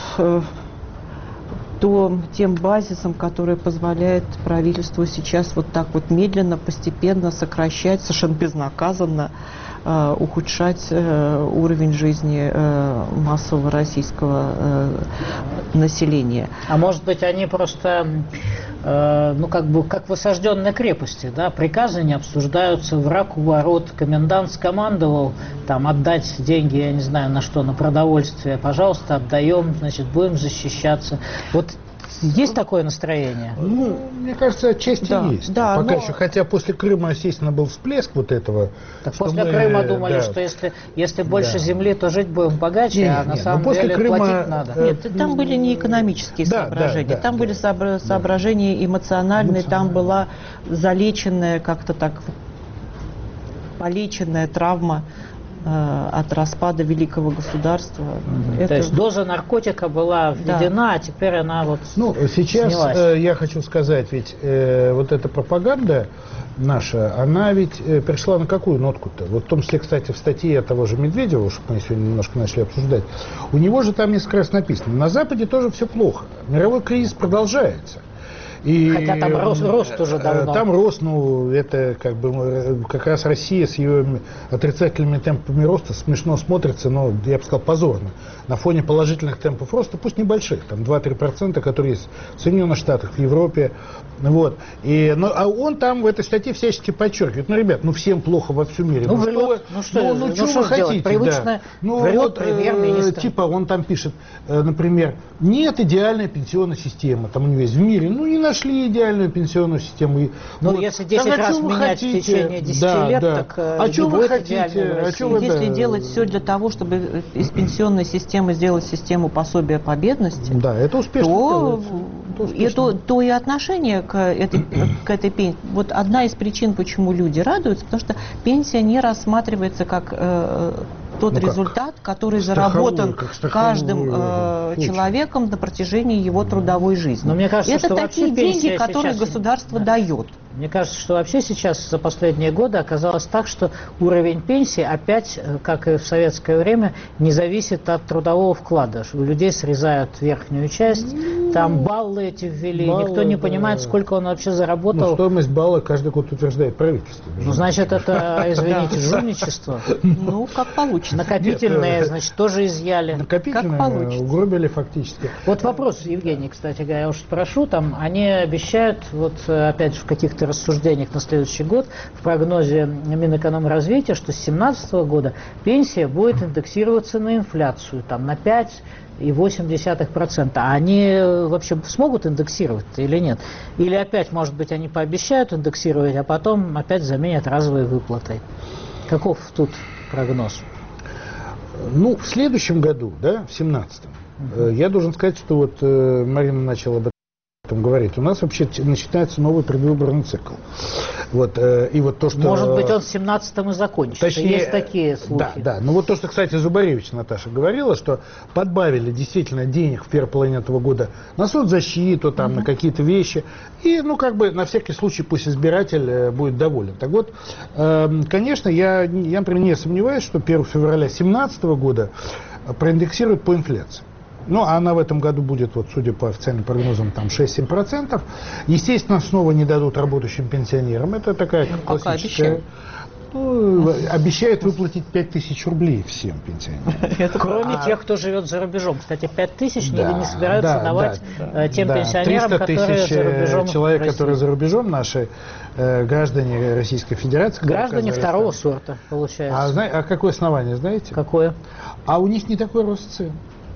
то, тем базисом, который позволяет правительству сейчас вот так вот медленно, постепенно сокращать, совершенно безнаказанно Uh, ухудшать uh, уровень жизни uh, массового российского uh, населения.
А может быть, они просто, э, ну, как бы, как в осажденной крепости, да, приказы не обсуждаются, враг у ворот, комендант скомандовал, там, отдать деньги, я не знаю, на что, на продовольствие, пожалуйста, отдаем, значит, будем защищаться. Вот есть такое настроение?
Ну, мне кажется, отчасти
да,
есть.
Да,
Пока
но...
еще, хотя после Крыма, естественно, был всплеск вот этого.
Так после мы, Крыма думали, да. что если, если больше да. земли, то жить будем богаче, нет, а на нет, самом после деле Крыма, платить надо.
Нет, там были не экономические да, соображения, да, да, там да, были да, соображения да. эмоциональные, там была залеченная, как-то так, полеченная травма от распада великого государства.
Mm-hmm. Это... То есть доза наркотика была введена, да. а теперь она вот
Ну, сейчас
снялась.
я хочу сказать, ведь э, вот эта пропаганда наша, она ведь э, пришла на какую нотку-то? Вот в том числе, кстати, в статье того же Медведева, что мы сегодня немножко начали обсуждать, у него же там несколько раз написано, на Западе тоже все плохо, мировой кризис продолжается. И
Хотя там рост, рост уже давно.
Там рост, ну, это как бы как раз Россия с ее отрицательными темпами роста смешно смотрится, но, я бы сказал, позорно. На фоне положительных темпов роста, пусть небольших, там два-три процента, которые есть в Соединенных Штатах, в Европе. Вот. И, ну, а он там в этой статье всячески подчеркивает, ну, ребят, ну, всем плохо во всем мире.
Ну,
ну,
врет,
что вы,
ну, что,
ну, ну,
ну,
что
что
вы
сделать?
хотите?
Привычно
Да. Ну,
врет
вот,
премьер-министр.
Э, типа, он там пишет, э, например, нет идеальной пенсионной системы, там у него есть в мире, ну, не нашли идеальную пенсионную систему. И,
ну,
вот.
если десять
так,
раз
а
менять
хотите?
в течение десяти
да,
лет,
да.
так
а
не
что вы
будет
хотите?
А
что вы,
если
да.
делать все для того, чтобы из пенсионной системы сделать систему пособия по бедности,
да, это успешно
то,
это
и то, то и отношение к этой, к этой пенсии. Вот одна из причин, почему люди радуются, потому что пенсия не рассматривается как э, тот ну, результат, который заработан каждым э, человеком на протяжении его трудовой жизни.
Но мне кажется,
это
что
такие деньги, которые
сейчас...
государство
да.
дает.
Мне кажется, что вообще сейчас за последние годы оказалось так, что уровень пенсии опять, как и в советское время, не зависит от трудового вклада. У людей срезают верхнюю часть, Там баллы эти ввели,
баллы,
никто не
да.
понимает, сколько он вообще заработал.
Ну, стоимость балла каждый год утверждает правительство.
Ну, значит, это, извините, жульничество.
Ну, как получится.
Накопительные, значит, тоже изъяли.
Накопительные угробили фактически.
Вот вопрос, Евгений, кстати говоря, я уж спрошу, там, они обещают, вот опять же в каких-то рассуждениях на следующий год, в прогнозе Минэкономразвития, что с две тысячи семнадцатого года пенсия будет индексироваться на инфляцию, там, на пять и восемь десятых процента. А они вообще смогут индексировать или нет? Или опять, может быть, они пообещают индексировать, а потом опять заменят разовой выплатой? Каков тут прогноз?
Ну, в следующем году, да, в семнадцатом, uh-huh. я должен сказать, что вот э, Марина начала об этом говорить. У нас вообще начинается новый предвыборный цикл. Вот, э, и вот то, что...
Может быть, он в семнадцатом и закончится.
Точнее,
есть такие слухи.
Да, да. Ну вот то, что, кстати, Зубаревич Наташа говорила, что подбавили действительно денег в первой половине этого года на соцзащиту, там, uh-huh. на какие-то вещи. И, ну, как бы, на всякий случай пусть избиратель э, будет доволен. Так вот, э, конечно, я, я, например, не сомневаюсь, что первого февраля две тысячи семнадцатого года проиндексируют по инфляции. Ну, а она в этом году будет, вот, судя по официальным прогнозам, там шесть-семь процентов. Естественно, снова не дадут работающим пенсионерам. Это такая классическая... Ну, обещают выплатить пять тысяч рублей всем пенсионерам.
Кроме а... тех, кто живет за рубежом. Кстати, пять тысяч да, не собираются да, давать да, тем да. пенсионерам, которые за рубежом.
Человек, которые за рубежом, наши э, граждане Российской Федерации.
Граждане второго сорта, получается.
А, зна... а какое основание, знаете?
Какое?
А у них не такой рост цен.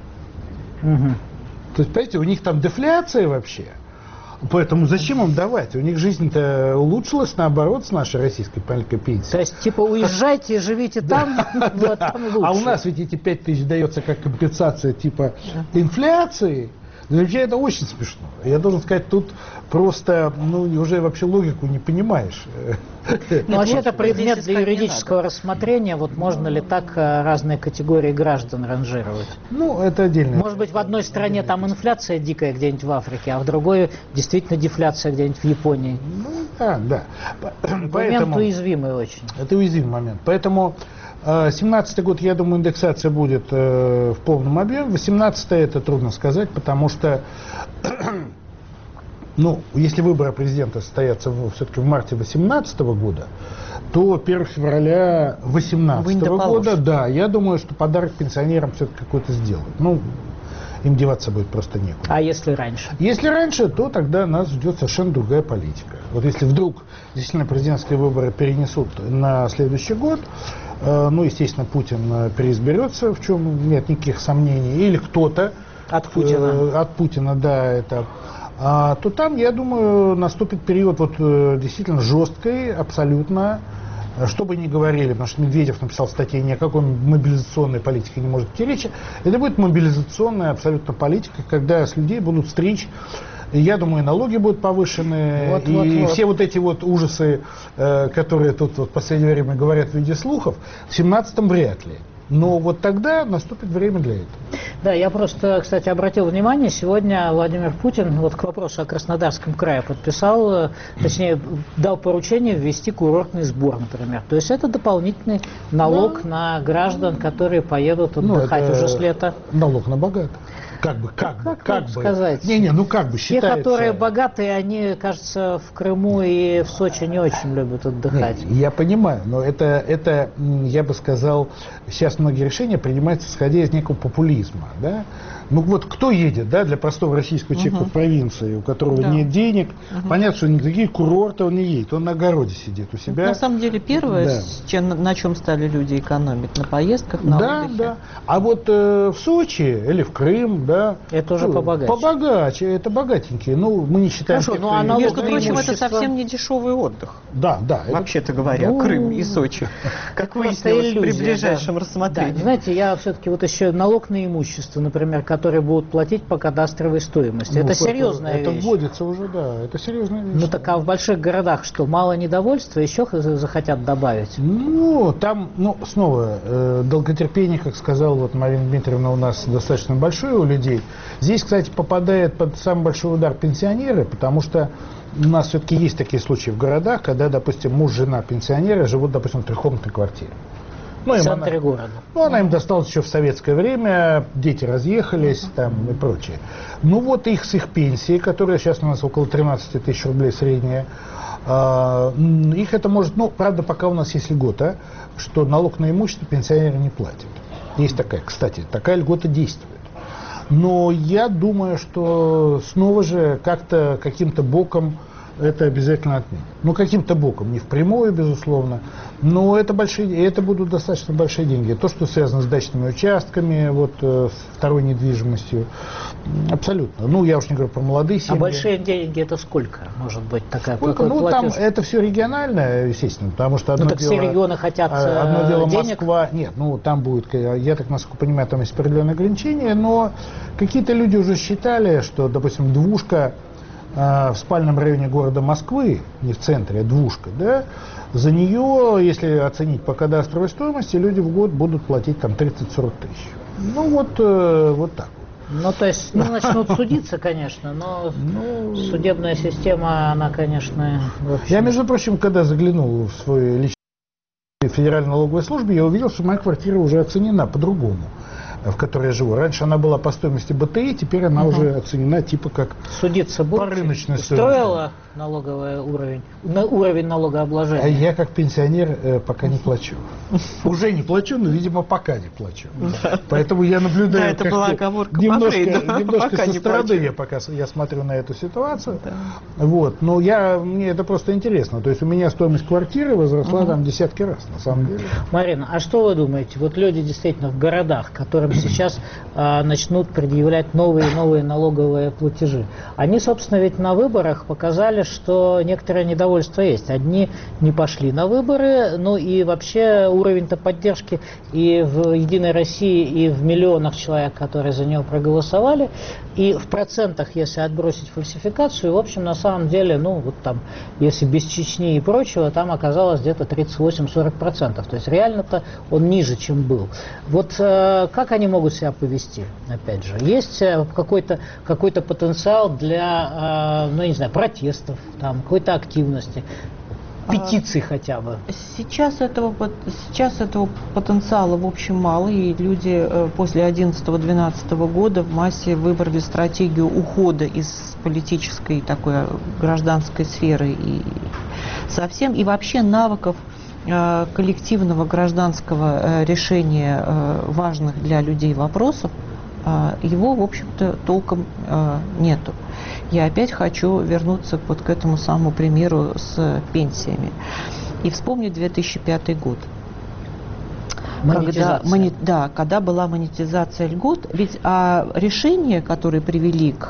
Угу.
То есть, понимаете, у них там дефляция вообще. Поэтому зачем им давать? У них жизнь-то улучшилась, наоборот, с нашей российской пенсией.
То есть, типа, уезжайте, живите там, вот там лучше.
А у нас ведь эти пять тысяч дается как компенсация типа инфляции. Вообще это очень смешно. Я должен сказать, тут просто, ну, уже вообще логику не понимаешь.
Ну, вообще это предмет для юридического рассмотрения. Вот можно ли так разные категории граждан ранжировать?
Ну, это отдельно.
Может быть, в одной стране там инфляция дикая где-нибудь в Африке, а в другой действительно дефляция где-нибудь в Японии.
Ну, да, да.
Момент уязвимый очень.
Это уязвимый момент. Поэтому семнадцатый год, я думаю, индексация будет э, в полном объеме. восемнадцатый это трудно сказать, потому что, ну, если выборы президента состоятся все-таки в марте восемнадцатого года, то первого февраля восемнадцатого года, да, я думаю, что подарок пенсионерам все-таки какой-то сделают. Ну, им деваться будет просто некуда.
А если раньше?
Если раньше, то тогда нас ждет совершенно другая политика. Вот если вдруг действительно президентские выборы перенесут на следующий год, э, ну, естественно, Путин переизберется, в чем нет никаких сомнений, или кто-то
от Путина,
э, от Путина, да, это, а, то там, я думаю, наступит период вот э, действительно жесткой, абсолютно. Что бы ни говорили, потому что Медведев написал в статье, ни о какой мобилизационной политике не может идти речи. Это будет мобилизационная абсолютно политика, когда с людей будут стричь. Я думаю, налоги будут повышены, вот, и вот, вот. все вот эти вот ужасы, э, которые тут вот в последнее время говорят в виде слухов, в семнадцатом вряд ли. Но вот тогда наступит время для этого.
Да, я просто, кстати, обратил внимание, сегодня Владимир Путин, вот к вопросу о Краснодарском крае, подписал, точнее, дал поручение ввести курортный сбор, например. То есть это дополнительный налог ну, на граждан, которые поедут отдыхать ну, уже с лета.
Налог на богатых. Как бы, как,
как,
как бы.
сказать?
Не, не, ну как бы считается.
Те, которые богатые, они, кажется, в Крыму и в Сочи не очень любят отдыхать.
Не, я понимаю, но это, это, я бы сказал, сейчас многие решения принимаются исходя из некого популизма, да? Ну вот кто едет, да, для простого российского человека угу. в провинции, у которого да. нет денег, угу. понятно, что никакие курорты он не едет, он на огороде сидит у себя.
На самом деле первое, да. с чем, на чем стали люди экономить, на поездках, на
да,
отдыхе.
Да, а вот э, в Сочи или в Крым, да.
Это уже
ну,
побогаче.
Побогаче, это богатенькие. Ну, мы не считаем...
Хорошо, но аналог, между прочим, это совсем не дешевый отдых.
Да, да.
Вообще-то говоря, ну, Крым и Сочи. Как выяснилось иллюзия, при ближайшем да. рассмотрении.
Да, знаете, я все-таки вот еще налог на имущество, например, который будут платить по кадастровой стоимости. Ну, это серьезная
это
вещь.
Это вводится уже, да, это серьезная вещь.
Ну так а в больших городах что, мало недовольства, еще захотят добавить?
Ну, там, ну, снова, э, долготерпение, как сказала вот Марина Дмитриевна, у нас достаточно большое у людей. Здесь, кстати, попадает под самый большой удар пенсионеры, потому что у нас все-таки есть такие случаи в городах, когда, допустим, муж, жена, пенсионеры живут, допустим, в трехкомнатной квартире. Ну,
в
им
центре
она,
города.
Ну, она им досталась еще в советское время, дети разъехались там и прочее. Ну, вот их с их пенсией, которая сейчас у нас около тринадцать тысяч рублей средняя, э, их это может, ну, правда, пока у нас есть льгота, что налог на имущество пенсионеры не платят. Есть такая, кстати, такая льгота действует. Но я думаю, что снова же как-то, каким-то боком это обязательно отменят. Ну, каким-то боком, не впрямую, безусловно, но это, большие, это будут достаточно большие деньги. То, что связано с дачными участками, вот, с второй недвижимостью, абсолютно. Ну, я уж не говорю про молодые семьи.
А большие деньги это сколько может быть такая?
Сколько? Ну, платеж? Там это все региональное, естественно, потому что одно
ну, так
дело...
все регионы хотят
Одно дело
денег?
Москва, нет, ну, там будет, я так, насколько понимаю, там есть определенные ограничения, но какие-то люди уже считали, что, допустим, двушка в спальном районе города Москвы, не в центре, а двушка, да, за нее, если оценить по кадастровой стоимости, люди в год будут платить там тридцать-сорок тысяч. Ну вот, э, вот так.
Ну, то есть, ну, начнут судиться, конечно, но ну, судебная система, она, конечно, вообще...
Я, между прочим, когда заглянул в свою личную федеральную налоговую службу, я увидел, что моя квартира уже оценена по-другому, в которой я живу. Раньше она была по стоимости БТИ, теперь она угу. уже оценена типа как
судиться
по рыночной стоимости.
Устроила налоговый уровень, на уровень налогообложения?
А я как пенсионер э, пока не плачу. Уже не плачу, но, видимо, пока не плачу. Поэтому я наблюдаю...
Это была оговорка
немножко со стороны я пока я смотрю на эту ситуацию. Вот. Но я, мне это просто интересно. То есть у меня стоимость квартиры возросла там десятки раз, на самом деле.
Марина, а что вы думаете? Вот люди действительно в городах, которым сейчас а, начнут предъявлять новые и новые налоговые платежи. Они, собственно, ведь на выборах показали, что некоторое недовольство есть. Одни не пошли на выборы, ну и вообще уровень-то поддержки и в «Единой России», и в миллионах человек, которые за нее проголосовали, и в процентах, если отбросить фальсификацию, в общем, на самом деле, ну вот там, если без Чечни и прочего, там оказалось где-то тридцать восемь — сорок процентов. То есть реально-то он ниже, чем был. Вот э, как они могут себя повести, опять же? Есть какой-то какой-то потенциал для, э, ну, не знаю, протестов, там, какой-то активности, петиций а, хотя бы?
Сейчас этого, сейчас этого потенциала, в общем, мало, и люди после две тысячи одиннадцатого — две тысячи двенадцатого года в массе выбрали стратегию ухода из политической такой гражданской сферы и совсем, и вообще навыков коллективного гражданского решения важных для людей вопросов, его, в общем-то, толком нету. Я опять хочу вернуться вот к этому самому примеру с пенсиями и вспомнить две тысячи пятый год. Когда, мони, да, когда была монетизация льгот, ведь а решения, которые привели к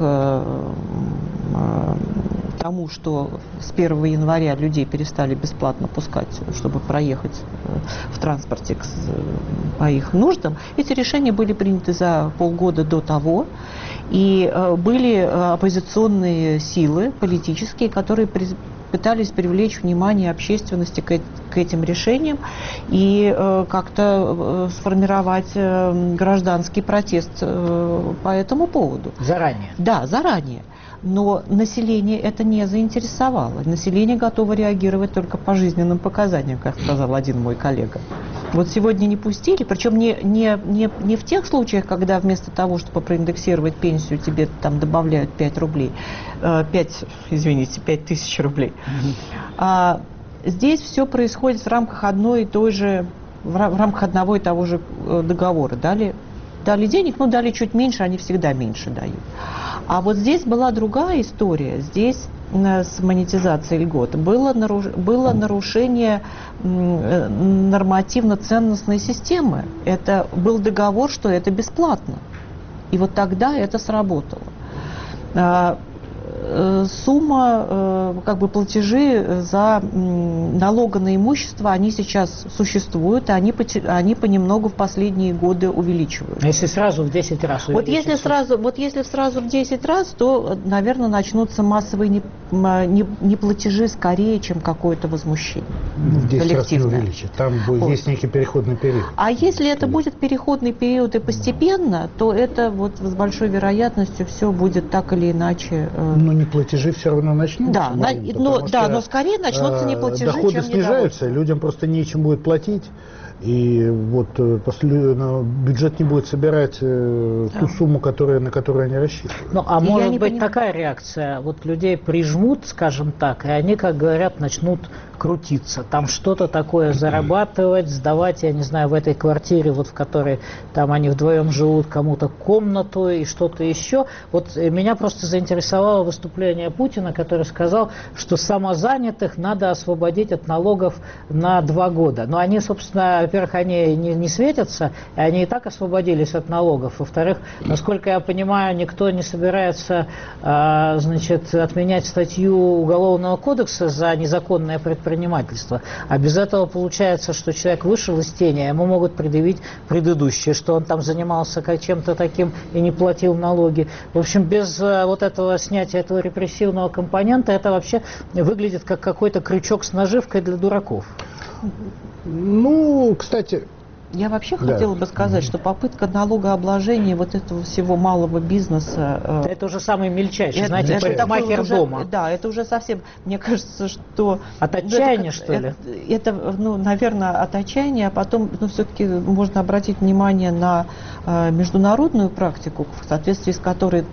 а, тому, что с первого января людей перестали бесплатно пускать, чтобы проехать в транспорте по их нуждам, эти решения были приняты за полгода до того, и были оппозиционные силы политические, которые пытались привлечь внимание общественности к, к этим решениям и э, как-то э, сформировать э, гражданский протест э, по этому поводу.
Заранее?
Да, заранее. Но население это не заинтересовало. Население готово реагировать только по жизненным показаниям, как сказал один мой коллега. Вот сегодня не пустили, причем не, не, не, не в тех случаях, когда вместо того, чтобы проиндексировать пенсию, тебе там добавляют пять рублей, пять, извините, пять тысяч рублей. Mm-hmm. А здесь все происходит в рамках одной и той же, в рамках одного и того же договора. Дали, дали денег, ну дали чуть меньше, они всегда меньше дают. А вот здесь была другая история. Здесь с монетизацией льгот было, наруш... было нарушение нормативно-ценностной системы. Это был договор, что это бесплатно. И вот тогда это сработало. Сумма, как бы платежи за налога на имущество, они сейчас существуют, и они, они понемногу в последние годы увеличиваются.
Если сразу в десять раз
вот если сразу, вот если сразу в десять раз, то, наверное, начнутся массовые неплатежи скорее, чем какое-то возмущение.
В десять раз не увеличит. Там вот. Есть некий переходный период.
А если это будет переходный период и постепенно, то это вот с большой вероятностью все будет так или иначе...
Но не платежи все равно начнутся.
Да,
Марин,
но, да, но скорее начнутся не платежи,
доходы
чем
снижаются, людям просто нечем будет платить. И вот после, ну, бюджет не будет собирать э, да. ту сумму, которая, на которую они рассчитывают.
Ну, а
и
может быть
понимаю.
такая реакция, вот людей прижмут, скажем так, и они, как говорят, начнут крутиться, там что-то такое зарабатывать, сдавать, я не знаю, в этой квартире, вот в которой там они вдвоем живут, кому-то комнату и что-то еще. Вот меня просто заинтересовало выступление Путина, который сказал, что самозанятых надо освободить от налогов на два года. Но они, собственно, во-первых, они не, не светятся, и они и так освободились от налогов. Во-вторых, насколько я понимаю, никто не собирается, а, значит, отменять статью Уголовного кодекса за незаконное предприятие, предпринимательства. А без этого получается, что человек вышел из тени, а ему могут предъявить предыдущее, что он там занимался чем-то таким и не платил налоги. В общем, без вот этого снятия этого репрессивного компонента это вообще выглядит как какой-то крючок с наживкой для дураков.
Ну, кстати...
Я вообще
да.
хотела бы сказать, что попытка налогообложения вот этого всего малого бизнеса...
Э, это уже самый мельчайший,
это,
знаете, парикмахер дома.
Да, это уже совсем, мне кажется, что...
От отчаяния,
это,
что ли?
Это, это, ну, наверное, от отчаяния, а потом, ну, все-таки можно обратить внимание на э, международную практику, в соответствии с которой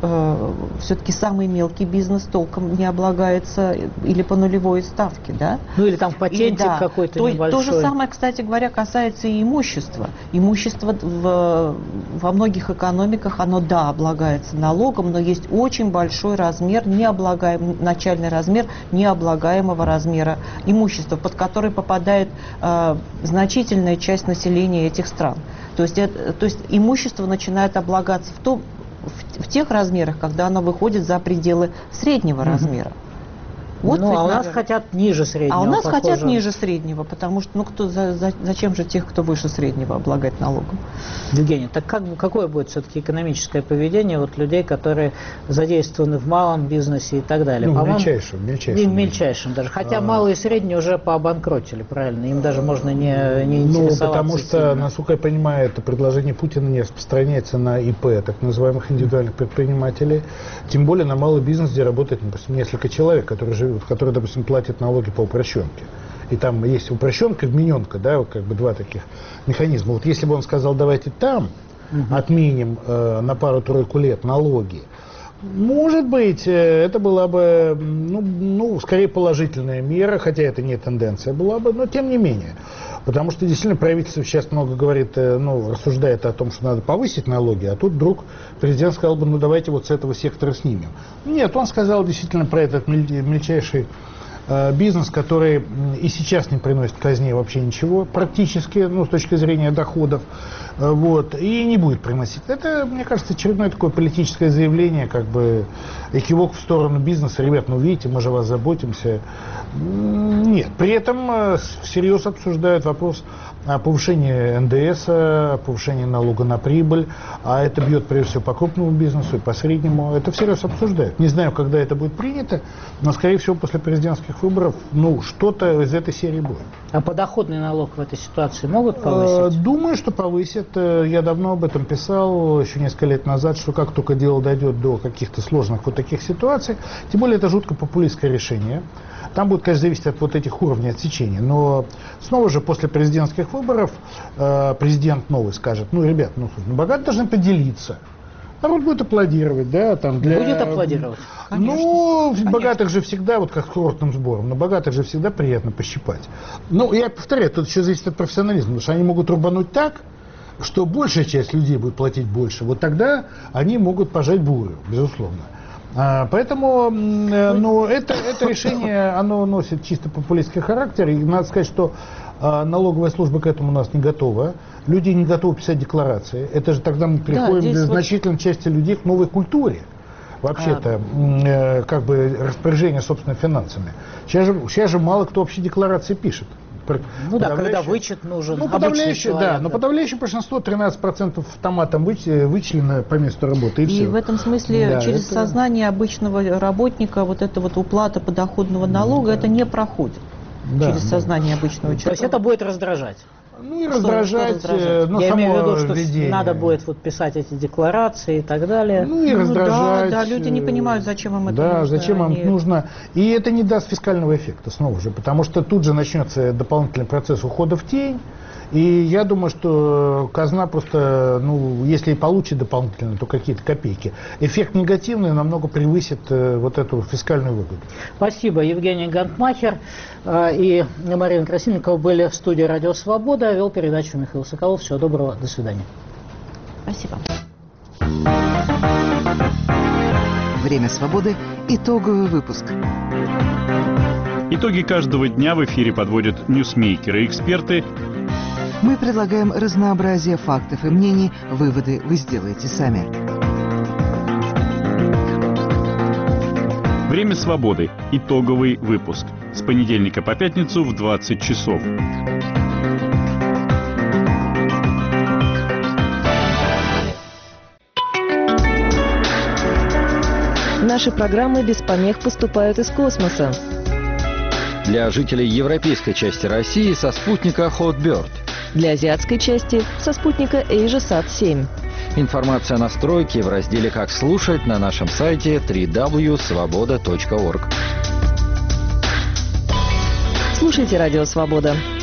все-таки самый мелкий бизнес толком не облагается или по нулевой ставке, да?
Ну или там патентик да, какой-то
то,
небольшой.
То же самое, кстати говоря, касается и имущества. Имущество в, во многих экономиках, оно, да, облагается налогом, но есть очень большой размер, необлагаемый, начальный размер необлагаемого размера имущества, под который попадает э, значительная часть населения этих стран. То есть, это, то есть имущество начинает облагаться в том, В, в тех размерах, когда оно выходит за пределы среднего mm-hmm. размера.
Вот ну, ведь, а у наверное. нас хотят ниже среднего.
А у нас
похоже.
хотят ниже среднего, потому что, ну, кто, за, за, зачем же тех, кто выше среднего, облагать налогом?
Евгений, так как, какое будет все-таки экономическое поведение вот людей, которые задействованы в малом бизнесе и так далее?
Ну, в мельчайшем, мельчайшем.
И в мельчайшем даже. Хотя а... малые и средние уже пообанкротили, правильно? Им даже можно не, не интересоваться.
Ну, потому что, сильно. насколько я понимаю, это предложение Путина не распространяется на ИП, так называемых индивидуальных предпринимателей. Тем более на малый бизнес, где работает, допустим, несколько человек, которые живут, которые, допустим, платят налоги по упрощенке. И там есть упрощенка, вмененка, да, вот как бы два таких механизма. Вот если бы он сказал, давайте там угу. отменим э, на пару-тройку лет налоги, может быть, э, это была бы, ну, ну, скорее положительная мера, хотя это не тенденция была бы, но тем не менее. Потому что действительно правительство сейчас много говорит, ну, рассуждает о том, что надо повысить налоги, а тут вдруг президент сказал бы, ну давайте вот с этого сектора снимем. Нет, он сказал действительно про этот мельчайший э, бизнес, который и сейчас не приносит казне вообще ничего, практически, ну, с точки зрения доходов, э, вот, и не будет приносить. Это, мне кажется, очередное такое политическое заявление, как бы экивок в сторону бизнеса. Ребят, ну видите, мы же о вас заботимся. Нет, при этом всерьез обсуждают вопрос о повышении эн дэ эс, о повышении налога на прибыль, а это бьет прежде всего по крупному бизнесу и по среднему. Это всерьез обсуждают. Не знаю, когда это будет принято, но, скорее всего, после президентских выборов, ну, что-то из этой серии будет.
А подоходный налог в этой ситуации могут повысить?
Думаю, что повысят. Я давно об этом писал, еще несколько лет назад, что как только дело дойдет до каких-то сложных вот таких ситуаций, тем более это жутко популистское решение. Там будет, конечно, зависеть от вот этих уровней отсечения. Но снова же после президентских выборов э, президент новый скажет, ну, ребят, ну, ну богатые должны поделиться. Народ будет аплодировать, да, там для...
Будет аплодировать?
Конечно. Ну, Конечно. Богатых же всегда, вот как с курортным сбором, но богатых же всегда приятно пощипать. Ну, я повторяю, тут еще зависит от профессионализма, потому что они могут рубануть так, что большая часть людей будет платить больше. Вот тогда они могут пожать бурю, безусловно. А, поэтому э, ну, это, это решение, оно носит чисто популистский характер. И надо сказать, что э, налоговая служба к этому у нас не готова. Люди не готовы писать декларации. Это же тогда мы переходим да, к значительной вот... части людей к новой культуре. Вообще-то, а... э, как бы распоряжение собственными финансами. Сейчас же, сейчас же мало кто вообще декларации пишет.
Ну да, когда вычет нужен,
ну, подавляющее, человек, да, да, но подавляющее большинство, тринадцать процентов автоматом выч, вычислено по месту работы. И, и все.
В этом смысле да, через это... сознание обычного работника вот эта вот уплата подоходного налога, да. это не проходит да, через да. сознание обычного человека.
То есть это будет раздражать?
Ну и раздражать, что, что раздражать?
Ну, я имею в виду, что введение. Надо будет вот писать эти декларации и так далее.
Ну и ну, раздражать.
Да, да, люди не понимают, зачем им это
да,
нужно.
Да, зачем им
Они...
нужно. И это не даст фискального эффекта снова же, потому что тут же начнется дополнительный процесс ухода в тень. И я думаю, что казна просто, ну, если и получит дополнительно, то какие-то копейки. Эффект негативный намного превысит вот эту фискальную выгоду.
Спасибо. Евгений Гантмахер и Марина Красильникова были в студии «Радио Свобода». Вел передачу Михаил Соколов. Всего доброго. До свидания.
Спасибо.
Время свободы. Итоговый выпуск.
Итоги каждого дня в эфире подводят ньюсмейкеры и эксперты.
Мы предлагаем разнообразие фактов и мнений. Выводы вы сделаете сами.
Время свободы. Итоговый выпуск. С понедельника по пятницу в двадцать часов.
Наши программы без помех поступают из космоса.
Для жителей европейской части России со спутника Hotbird.
Для азиатской части со спутника AsiaSat семь.
Информация о настройке в разделе «Как слушать» на нашем сайте дабл ю дабл ю дабл ю точка свобода точка орг.
Слушайте «Радио Свобода».